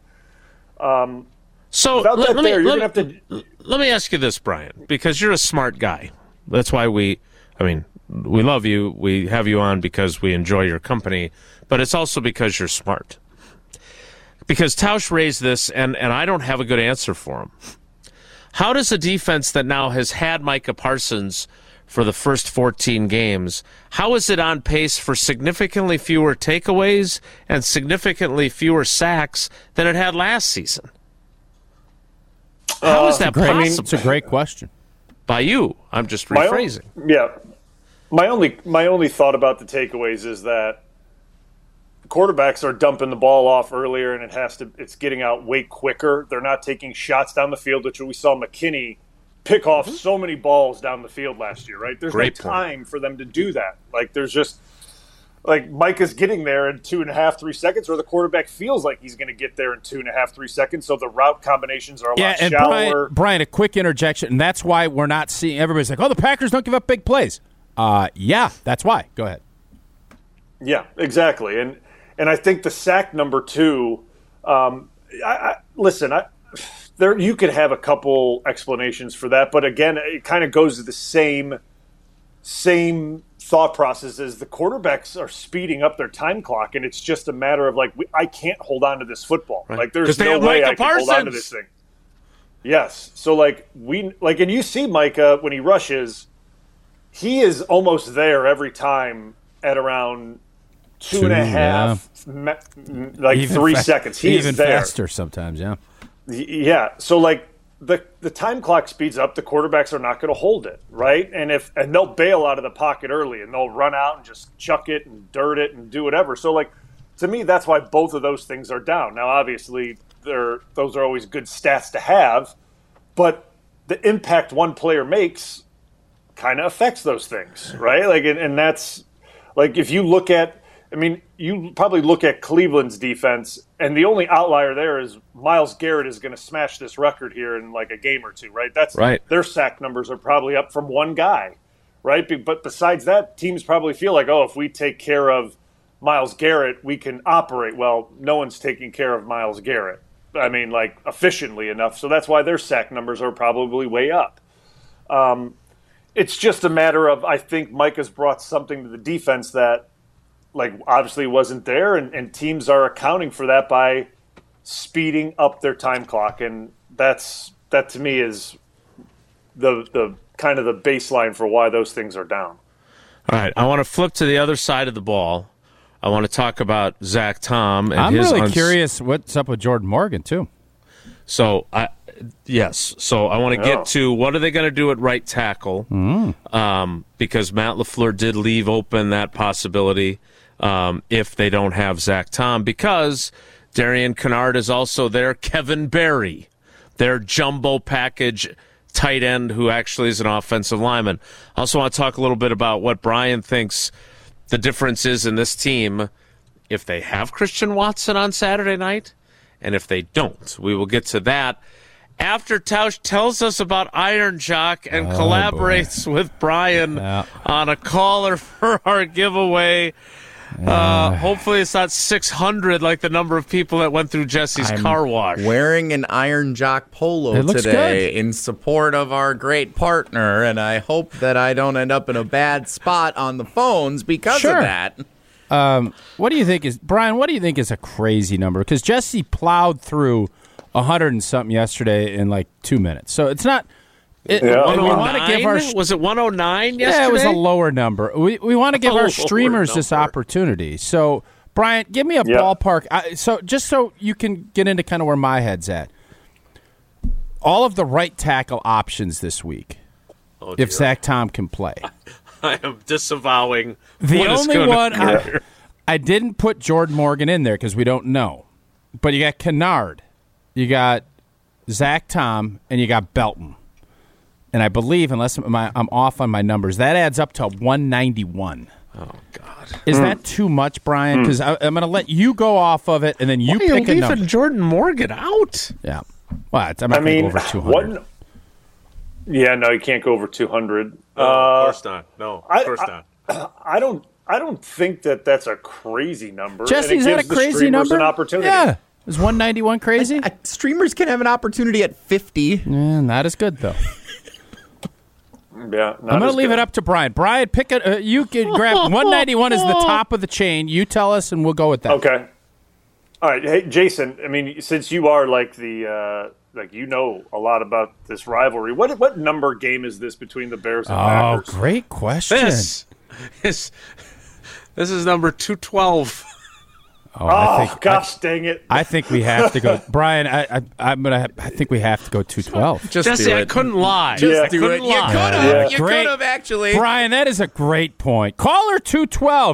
So let me ask you this, Brian, because you're a smart guy. That's why we love you. We have you on because we enjoy your company, but it's also because you're smart. Because Tausch raised this, and I don't have a good answer for him. How does a defense that now has had Micah Parsons for the first 14 games, how is it on pace for significantly fewer takeaways and significantly fewer sacks than it had last season? How is that possible? It's a great question. By you. I'm just rephrasing. My only thought about the takeaways is that quarterbacks are dumping the ball off earlier, and it's getting out way quicker. They're not taking shots down the field, which we saw McKinney pick off so many balls down the field last year, right? There's no time for them to do that. There's just Mike is getting there in 2.5, 3 seconds, or the quarterback feels like he's going to get there in 2.5, 3 seconds. So the route combinations are a lot shallower. Brian, a quick interjection, and that's why we're not seeing everybody's like, oh, the Packers don't give up big plays. Yeah, that's why. Go ahead. Yeah, exactly. And I think the sack number 2, there you could have a couple explanations for that, but again, it kind of goes to the same thought process as the quarterbacks are speeding up their time clock, and it's just a matter of I can't hold on to this football. Right. There's no way I can hold on to this thing. Yes, so and you see Micah when he rushes, he is almost there every time at around 2.5, 3 seconds. He even is there. Faster sometimes, yeah. Yeah, so the time clock speeds up, the quarterbacks are not going to hold it, right? And they'll bail out of the pocket early, and they'll run out and just chuck it and dirt it and do whatever. So to me, that's why both of those things are down. Now, obviously, those are always good stats to have, but the impact one player makes kind of affects those things, right? And that's if you look at. You probably look at Cleveland's defense, and the only outlier there is Myles Garrett is going to smash this record here in a game or two, right? That's right. Their sack numbers are probably up from one guy, right? But besides that, teams probably feel if we take care of Myles Garrett, we can operate. Well, no one's taking care of Myles Garrett. Efficiently enough. So that's why their sack numbers are probably way up. It's just a matter of, I think Mike has brought something to the defense that obviously wasn't there, and teams are accounting for that by speeding up their time clock, and that to me is the kind of the baseline for why those things are down. All right, I want to flip to the other side of the ball. I want to talk about Zach Tom. And I'm his really curious what's up with Jordan Morgan, too. So, I want to get to what are they going to do at right tackle, because Matt LaFleur did leave open that possibility if they don't have Zach Tom, because Darian Kennard is also there. Kevin Berry, their jumbo package tight end who actually is an offensive lineman. I also want to talk a little bit about what Brian thinks the difference is in this team if they have Christian Watson on Saturday night and if they don't. We will get to that after Tausch tells us about Iron Jock and collaborates with Brian on a caller for our giveaway. Hopefully it's not 600 like the number of people that went through Jesse's car wash. Wearing an Iron Jock polo today in support of our great partner, and I hope that I don't end up in a bad spot on the phones because of that. What do you think is, Brian, what do you think is a crazy number? Because Jesse plowed through 100 and something yesterday in like 2 minutes. So it's not... we want to give our, was it 109 yesterday? Yeah, it was a lower number. We want to give our streamers this opportunity. So, Brian, give me a ballpark. Just so you can get into kind of where my head's at. All of the right tackle options this week, if Zach Tom can play. I am disavowing the only one. I didn't put Jordan Morgan in there because we don't know. But you got Kennard, you got Zach Tom, and you got Belton. And I believe, unless I'm off on my numbers, that adds up to 191. Oh, God. Is that too much, Brian? Because I'm going to let you go off of it, and then you pick a number. Leaving Jordan Morgan out? Yeah. Well, I'm not going to go over 200. No, you can't go over 200. Of course not. No, of course not. I don't think that's a crazy number. Jesse, is that a crazy number? An opportunity. Yeah. Is 191 crazy? Streamers can have an opportunity at 50. Not as good, though. Yeah, I'm going to leave it up to Brian. Brian, pick it. You can grab 191 is the top of the chain. You tell us, and we'll go with that. Okay. All right. Hey, Jason. I mean, since you are like the you know a lot about this rivalry, what number game is this between the Bears and Packers? Oh, great question. This is number 212. Dang it! I think we have to go, Brian. I think we have to go 212. Jesse, I couldn't lie. Just do it. You could have actually. Brian, that is a great point. Caller 212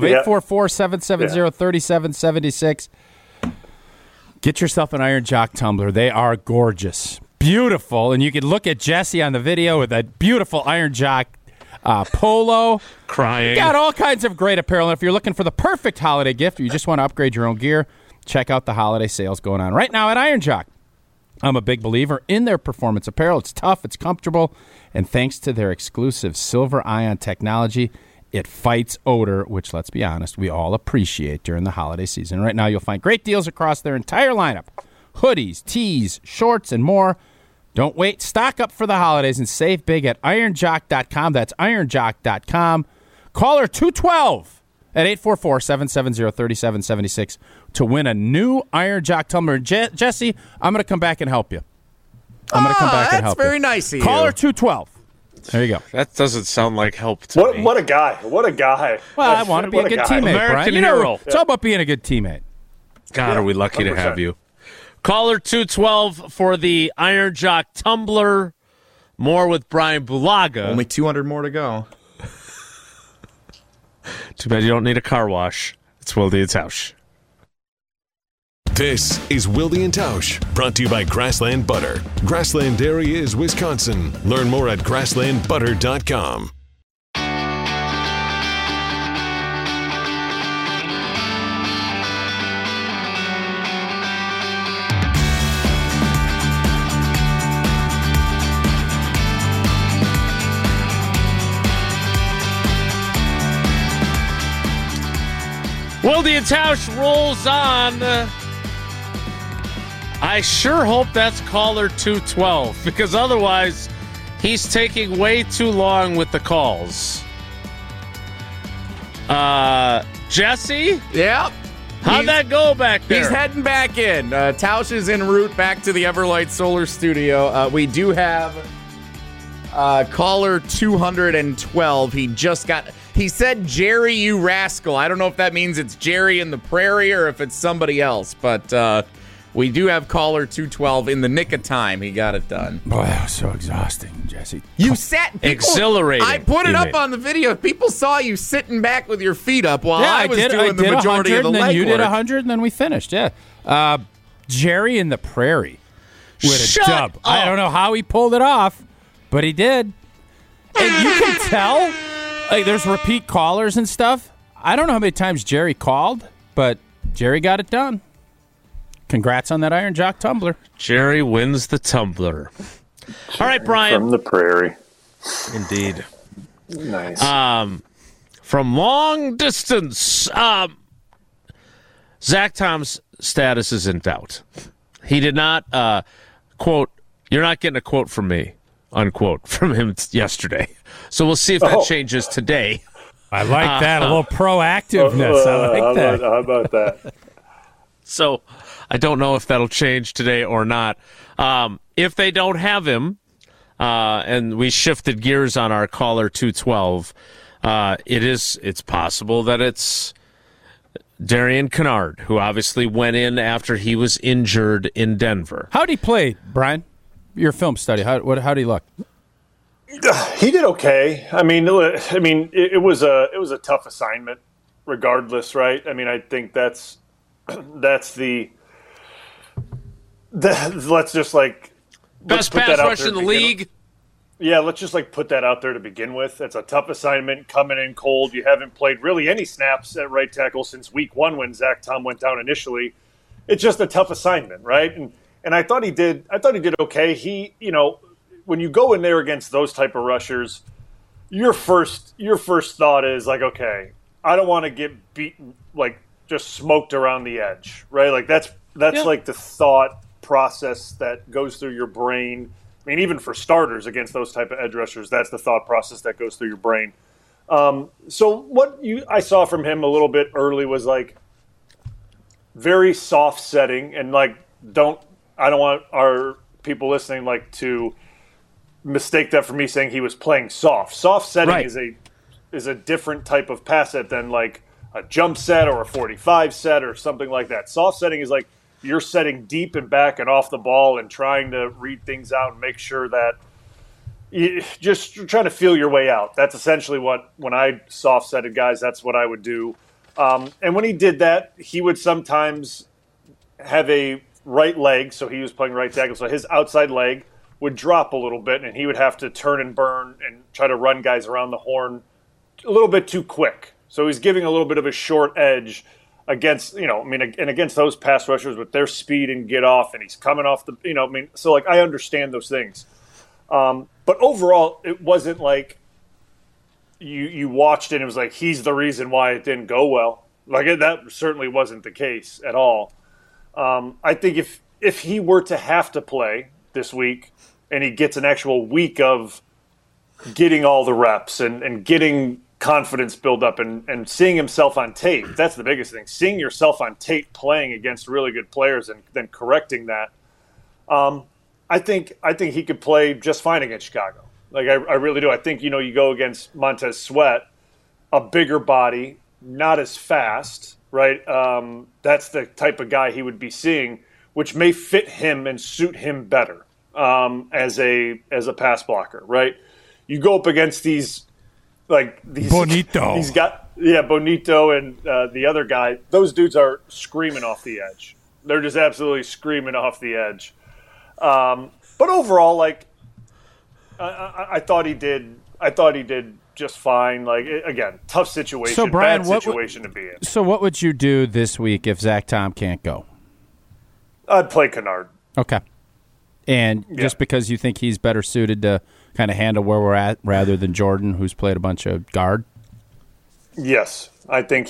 844-770-3776. Get yourself an Iron Jock tumbler. They are gorgeous, beautiful, and you can look at Jesse on the video with that beautiful Iron Jock polo. Crying. You got all kinds of great apparel. And if you're looking for the perfect holiday gift or you just want to upgrade your own gear, check out the holiday sales going on right now at Iron Jock. I'm a big believer in their performance apparel. It's tough, it's comfortable, and thanks to their exclusive silver ion technology, it fights odor, which, let's be honest, we all appreciate during the holiday season. Right now, you'll find great deals across their entire lineup. Hoodies, tees, shorts, and more. Don't wait. Stock up for the holidays and save big at ironjock.com. That's ironjock.com. Caller 212 at 844-770-3776 to win a new Iron Jock tumbler. Jesse, I'm going to come back and help you. That's very nice of you. Caller 212. There you go. That doesn't sound like help to me. What a guy. What a guy. Well, I want to be a good teammate, American Brian. hero. It's all about being a good teammate. God, are we lucky 100%. To have you. Caller 212 for the Iron Jock tumbler. More with Brian Bulaga. Only 200 more to go. Too bad you don't need a car wash. It's Wilde and Tausch. This is Wilde and Tausch, brought to you by Grassland Butter. Grassland Dairy is Wisconsin. Learn more at grasslandbutter.com. Wilde and Tausch rolls on. I sure hope that's caller 212, because otherwise he's taking way too long with the calls. Jesse? Yep. How'd that go back there? He's heading back in. Tausch is en route back to the Everlight Solar Studio. We do have caller 212. He just got... He said, Jerry, you rascal. I don't know if that means it's Jerry in the prairie or if it's somebody else, but we do have caller 212 in the nick of time. He got it done. Boy, that was so exhausting, Jesse. You sat... Exhilarating. I put it up on the video. People saw you sitting back with your feet up while I was doing the majority of the legwork. And then you did 100, and then we finished, yeah. Jerry in the prairie with a Shut dub. up. I don't know how he pulled it off, but he did. And you can tell, like, there's repeat callers and stuff. I don't know how many times Jerry called, but Jerry got it done. Congrats on that Iron Jock tumbler. Jerry wins the tumbler. All right, Brian. From the prairie. Indeed. Nice. From long distance, Zach Tom's status is in doubt. He did not, quote, "You're not getting a quote from me," unquote, from him yesterday. So we'll see if that changes today. I like that. A little proactiveness. I like that. How about that? So I don't know if that'll change today or not. If they don't have him, and we shifted gears on our caller 212, it's possible that it's Darian Kennard, who obviously went in after he was injured in Denver. How'd he play, Brian? Your film study. How'd he look? He did okay. I mean, it was a tough assignment, regardless, right? I mean, I think that's the let's just like best pass rush in the league. Yeah, let's just like put that out there to begin with. It's a tough assignment, coming in cold. You haven't played really any snaps at right tackle since week 1 when Zach Tom went down initially. It's just a tough assignment, right? And I thought he did okay. He, when you go in there against those type of rushers, your first thought is like, okay, I don't want to get beaten, like just smoked around the edge, right? Like that's like the thought process that goes through your brain. I mean, even for starters against those type of edge rushers, that's the thought process that goes through your brain. So what I saw from him a little bit early was like very soft setting, and like I don't want our people listening like to mistake that for me saying he was playing soft. Soft setting right. is a different type of pass set than like a jump set or a 45 set or something like that. Soft setting is like you're setting deep and back and off the ball and trying to read things out and make sure that you just trying to feel your way out. That's essentially when I soft setted guys, that's what I would do. And when he did that, he would sometimes have a right leg, so he was playing right tackle, so his outside leg would drop a little bit, and he would have to turn and burn and try to run guys around the horn a little bit too quick. So he's giving a little bit of a short edge against, and against those pass rushers with their speed and get off, and he's coming off the, so like I understand those things. But overall, it wasn't like you watched it and it was like he's the reason why it didn't go well. Like that certainly wasn't the case at all. I think if he were to have to play this week and he gets an actual week of getting all the reps and getting confidence build up and seeing himself on tape, that's the biggest thing. Seeing yourself on tape playing against really good players and then correcting that. I think he could play just fine against Chicago. Like I really do. I think, you go against Montez Sweat, a bigger body, not as fast, right? That's the type of guy he would be seeing, which may fit him and suit him better as a pass blocker, right? You go up against these Bonito. Bonito and the other guy. Those dudes are screaming off the edge. They're just absolutely screaming off the edge. But overall, like I thought he did. I thought he did just fine. Like again, tough situation. So Brian, bad situation to be in. So what would you do this week if Zach Tom can't go? I'd play Kennard. Okay. And just because you think he's better suited to kind of handle where we're at rather than Jordan, who's played a bunch of guard? Yes. I think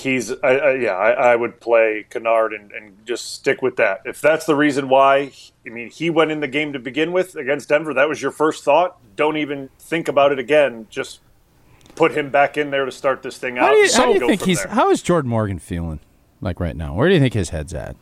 I would play Kennard and just stick with that. If that's the reason why, he went in the game to begin with against Denver, that was your first thought, don't even think about it again. Just put him back in there to start this thing out. How is Jordan Morgan feeling like right now? Where do you think his head's at?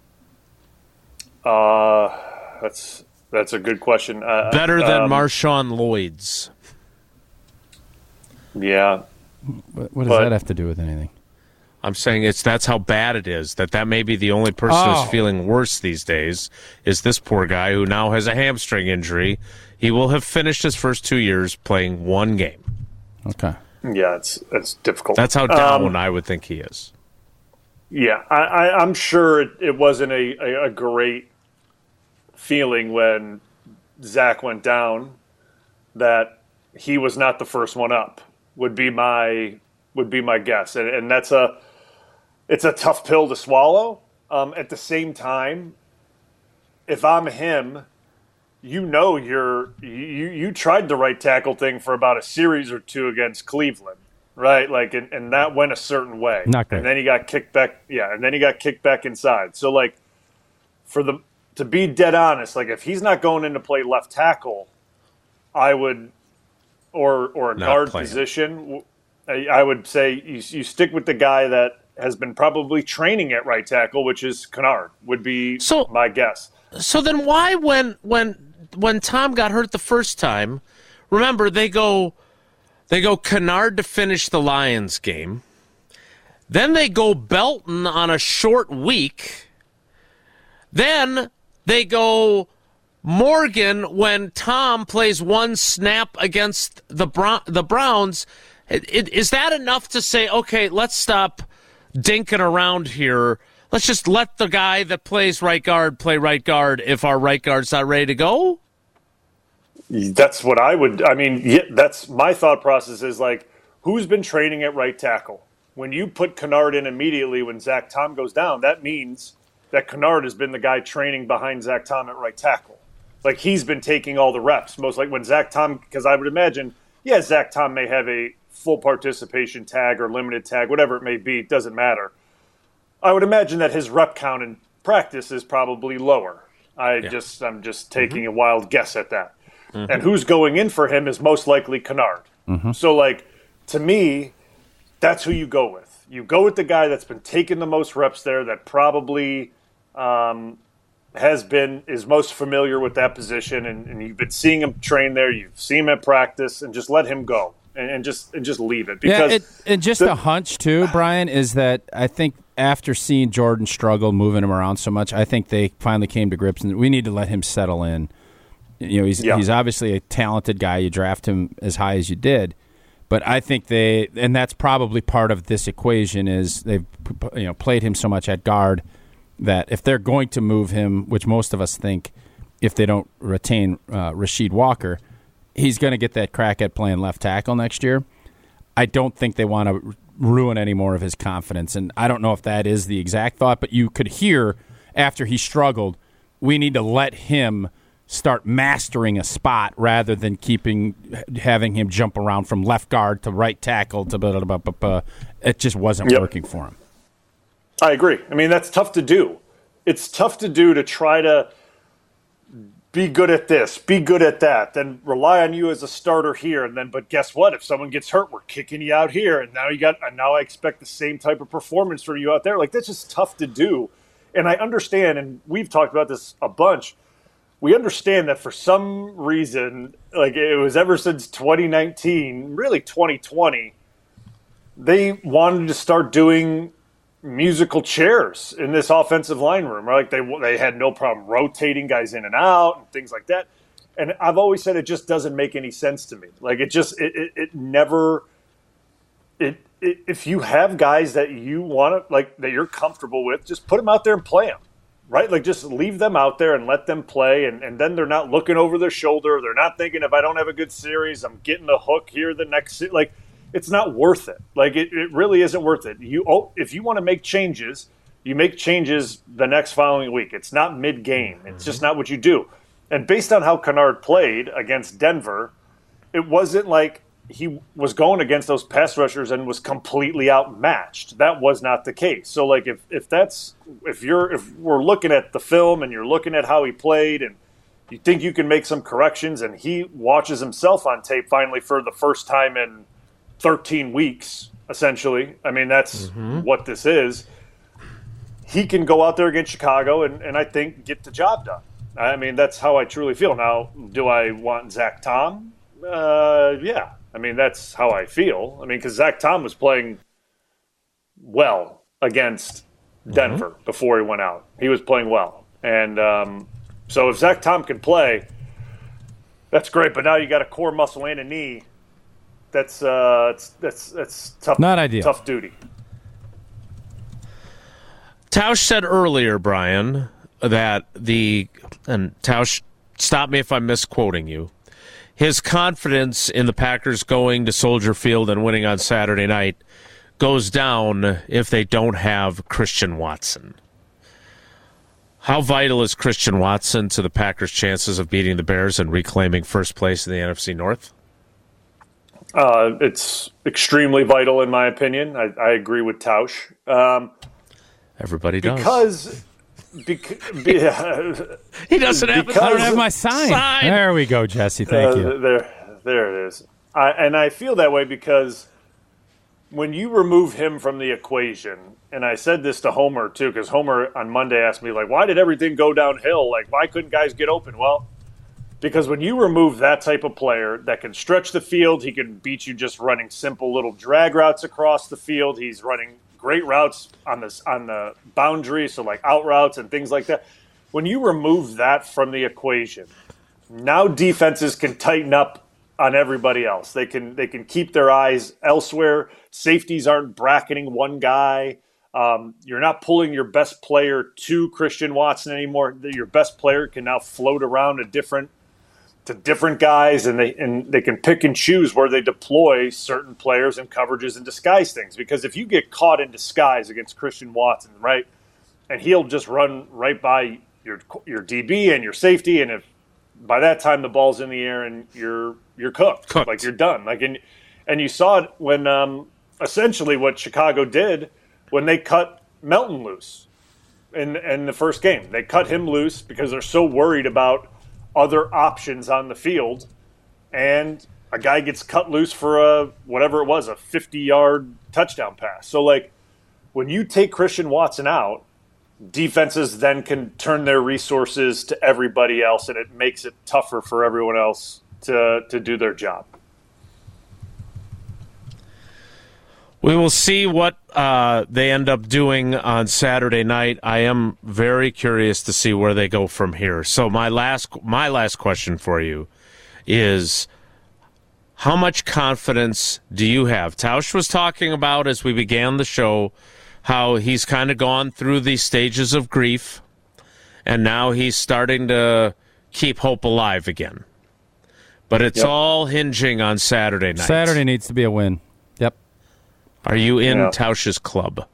That's a good question. Better than Marshawn Lloyd's. Yeah. What does that have to do with anything? I'm saying that's how bad it is. That may be the only person who's feeling worse these days is this poor guy who now has a hamstring injury. He will have finished his first 2 years playing one game. Okay. Yeah, it's difficult. That's how down I would think he is. Yeah, I'm sure it wasn't a great feeling when Zach went down that he was not the first one up. Would be my guess, and it's a tough pill to swallow. At the same time, if I'm him, you tried the right tackle thing for about a series or two against Cleveland, right? Like, and that went a certain way. Not great. And then he got kicked back. Yeah, and then he got kicked back inside. So, like, to be dead honest, like, if he's not going in to play left tackle, I would, or a guard position, I would say you stick with the guy that has been probably training at right tackle, which is Kennard, would be my guess. So then why when Tom got hurt the first time, remember they go Kennard to finish the Lions game. Then they go Belton on a short week. Then they go Morgan when Tom plays one snap against the Browns. Is that enough to say, okay, let's stop dinking around here? Let's just let the guy that plays right guard play right guard if our right guard's not ready to go? That's what I would. I mean, that's my thought process is like, who's been training at right tackle? When you put Kennard in immediately when Zach Tom goes down, that means that Kennard has been the guy training behind Zach Tom at right tackle. Like, he's been taking all the reps. Most like when Zach Tom, because I would imagine, Zach Tom may have a full participation tag or limited tag, whatever it may be, it doesn't matter. I would imagine that his rep count in practice is probably lower. I'm just taking a wild guess at that. Mm-hmm. And who's going in for him is most likely Kennard. Mm-hmm. So, like, to me, that's who you go with. You go with the guy that's been taking the most reps there, that probably is most familiar with that position, and you've been seeing him train there, you've seen him at practice, and just let him go and just leave it. Because a hunch too, Brian, is that I think after seeing Jordan struggle moving him around so much, I think they finally came to grips and we need to let him settle in. You know, he's obviously a talented guy. You draft him as high as you did, but I think and that's probably part of this equation is they've played him so much at guard that if they're going to move him, which most of us think, if they don't retain Rasheed Walker, he's going to get that crack at playing left tackle next year. I don't think they want to ruin any more of his confidence, and I don't know if that is the exact thought, but you could hear after he struggled, we need to let him start mastering a spot rather than having him jump around from left guard to right tackle to blah, blah, blah, blah. It just wasn't working for him. I agree. I mean, that's tough to do. It's tough to do to try to be good at this, be good at that, then rely on you as a starter here, and then, but guess what? If someone gets hurt, we're kicking you out here, and now I expect the same type of performance from you out there. Like, that's just tough to do. And I understand, and we've talked about this a bunch, we understand that for some reason, like it was ever since 2019, really 2020, they wanted to start doing musical chairs in this offensive line room. Right? Like they had no problem rotating guys in and out and things like that. And I've always said it just doesn't make any sense to me. Like it never. If you have guys that you want to that you're comfortable with, just put them out there and play them. Right? Like, just leave them out there and let them play, and then they're not looking over their shoulder. They're not thinking, if I don't have a good series, I'm getting the hook here the next – like, it's not worth it. Like, it really isn't worth it. If you want to make changes, you make changes the next following week. It's not mid-game. It's just not what you do. And based on how Kennard played against Denver, it wasn't like he was going against those pass rushers and was completely outmatched. That was not the case. So, like, if we're looking at the film and you're looking at how he played and you think you can make some corrections, and he watches himself on tape finally for the first time in 13 weeks, essentially. I mean, that's what this is. He can go out there against Chicago and I think get the job done. I mean, that's how I truly feel. Now, do I want Zach Tom? Yeah. I mean, that's how I feel. I mean, because Zach Tom was playing well against Denver before he went out. He was playing well. And so if Zach Tom can play, that's great. But now you got a core muscle and a knee. That's tough. Not ideal. Tough duty. Tausch said earlier, Brian, that and Tausch, stop me if I'm misquoting you, his confidence in the Packers going to Soldier Field and winning on Saturday night goes down if they don't have Christian Watson. How vital is Christian Watson to the Packers' chances of beating the Bears and reclaiming first place in the NFC North? It's extremely vital, in my opinion. I agree with Tausch. Everybody does. He doesn't have. I don't have my sign. There we go, Jesse. Thank you. There it is. I feel that way because when you remove him from the equation, and I said this to Homer too, because Homer on Monday asked me, like, why did everything go downhill? Like, why couldn't guys get open? Well, because when you remove that type of player that can stretch the field, he can beat you just running simple little drag routes across the field. He's running great routes on the boundary, so like out routes and things like that. When you remove that from the equation, now defenses can tighten up on everybody else. They can keep their eyes elsewhere. Safeties aren't bracketing one guy. You're not pulling your best player to Christian Watson anymore. Your best player can now float around to different guys, and they can pick and choose where they deploy certain players and coverages and disguise things. Because if you get caught in disguise against Christian Watson, right, and he'll just run right by your DB and your safety, and if by that time the ball's in the air and you're cooked. Like you're done. Like and you saw it when essentially what Chicago did when they cut Melton loose in the first game. They cut him loose because they're so worried about other options on the field, and a guy gets cut loose for a 50-yard touchdown pass. So, like, when you take Christian Watson out, defenses then can turn their resources to everybody else, and it makes it tougher for everyone else to do their job. We will see what they end up doing on Saturday night. I am very curious to see where they go from here. So my last question for you is, how much confidence do you have? Tausch was talking about, as we began the show, how he's kind of gone through these stages of grief, and now he's starting to keep hope alive again. But it's all hinging on Saturday night. Saturday needs to be a win. Yep. Are you in Tausch's club?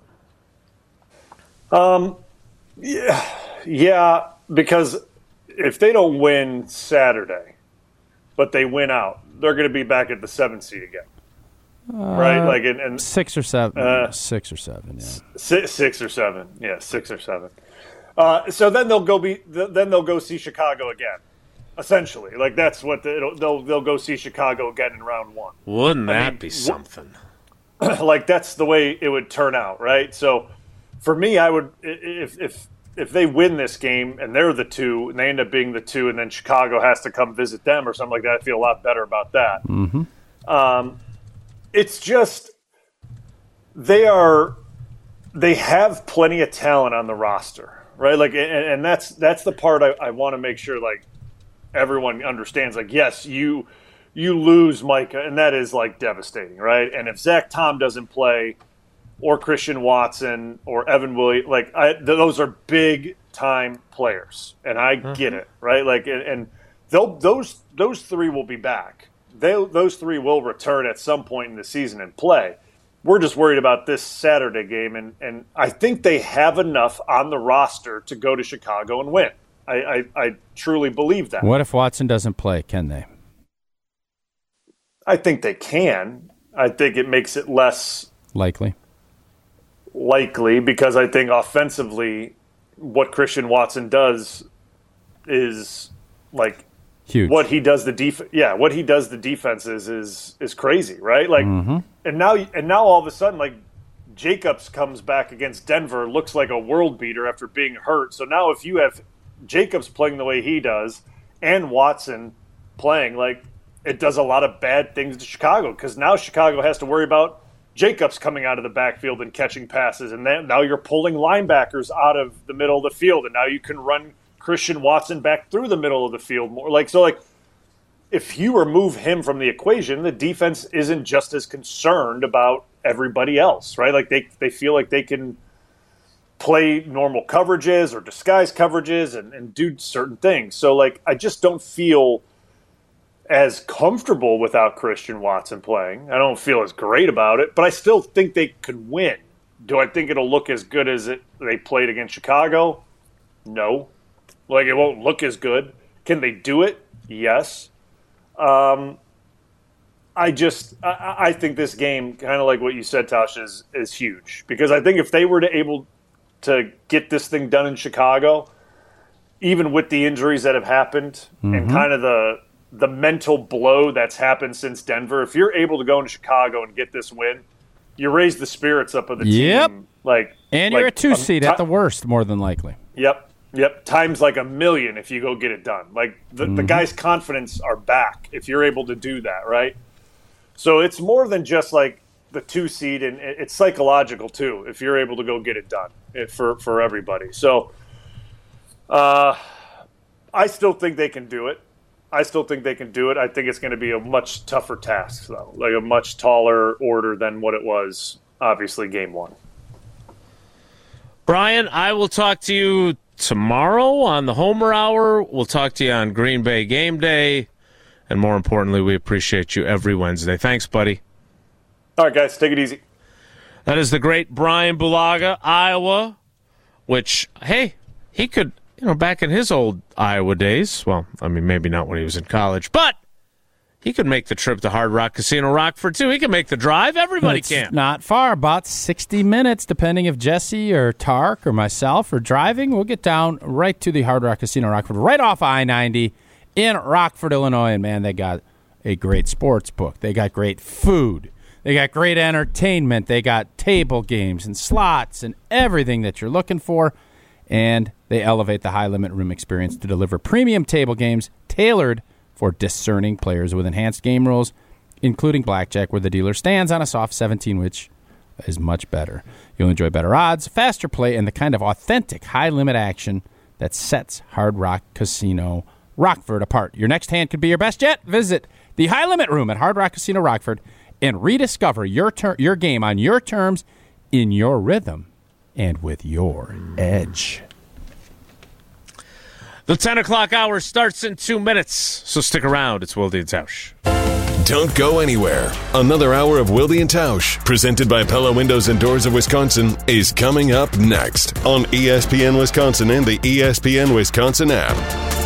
Yeah, because if they don't win Saturday, but they win out, they're going to be back at the 7th seed again, right? Like in 6 or 7, 6 or 7, yeah. 6 or 7, yeah, 6 or 7. So then they'll go see Chicago again. Essentially, like that's what they'll go see Chicago again in round 1. Wouldn't that be something? Like that's the way it would turn out, right? So for me, I would if they win this game and they're the 2 and they end up being the 2, and then Chicago has to come visit them or something like that, I feel a lot better about that. Mm-hmm. It's just they have plenty of talent on the roster, right? Like, and that's the part I want to make sure like everyone understands. Like, yes, you lose Micah, and that is like devastating, right? And if Zach Tom doesn't play, or Christian Watson, or Evan Williams, like those are big time players, and I get it, right? Like, and those 3 will be back. Those 3 will return at some point in the season and play. We're just worried about this Saturday game, and I think they have enough on the roster to go to Chicago and win. I truly believe that. What if Watson doesn't play? Can they? I think they can. I think it makes it less likely because I think offensively what Christian Watson does is like huge. What he does the defense is crazy, right? Like and now all of a sudden like Jacobs comes back against Denver, looks like a world beater after being hurt. So now if you have Jacobs playing the way he does and Watson playing, like it does a lot of bad things to Chicago, because now Chicago has to worry about Jacobs coming out of the backfield and catching passes, and then now you're pulling linebackers out of the middle of the field, and now you can run Christian Watson back through the middle of the field more. If you remove him from the equation, the defense isn't just as concerned about everybody else, right? Like they feel like they can play normal coverages or disguise coverages and do certain things. So I just don't feel as comfortable without Christian Watson playing. I don't feel as great about it, but I still think they could win. Do I think it'll look as good as they played against Chicago? No. It won't look as good. Can they do it? Yes. I think this game, kind of like what you said, Tosh, is huge. Because I think if they were able to get this thing done in Chicago, even with the injuries that have happened and kind of the mental blow that's happened since Denver, if you're able to go into Chicago and get this win, you raise the spirits up of the team. And you're a 2 seed at the worst, more than likely. Yep. Times like a million if you go get it done. The guy's confidence are back if you're able to do that, right? So it's more than just the 2 seed, and it's psychological too if you're able to go get it done for everybody. So I still think they can do it. I think it's going to be a much tougher task, though, a much taller order than what it was, obviously, game 1. Brian, I will talk to you tomorrow on the Homer Hour. We'll talk to you on Green Bay Game Day. And more importantly, we appreciate you every Wednesday. Thanks, buddy. All right, guys, take it easy. That is the great Brian Bulaga, Iowa, which, hey, he could, back in his old Iowa days, well, I mean, maybe not when he was in college, but he could make the trip to Hard Rock Casino Rockford, too. He can make the drive. Everybody can. Not far, about 60 minutes, depending if Jesse or Tark or myself are driving. We'll get down right to the Hard Rock Casino Rockford, right off I-90 in Rockford, Illinois. And, man, they got a great sports book. They got great food. They got great entertainment. They got table games and slots and everything that you're looking for. And they elevate the high-limit room experience to deliver premium table games tailored for discerning players with enhanced game rules, including blackjack, where the dealer stands on a soft 17, which is much better. You'll enjoy better odds, faster play, and the kind of authentic high-limit action that sets Hard Rock Casino Rockford apart. Your next hand could be your best yet. Visit the high-limit room at Hard Rock Casino Rockford and rediscover your game on your terms, in your rhythm, and with your edge. The 10 o'clock hour starts in 2 minutes, so stick around. It's Wilde and Tausch. Don't go anywhere. Another hour of Wilde and Tausch, presented by Pella Windows and Doors of Wisconsin, is coming up next on ESPN Wisconsin and the ESPN Wisconsin app.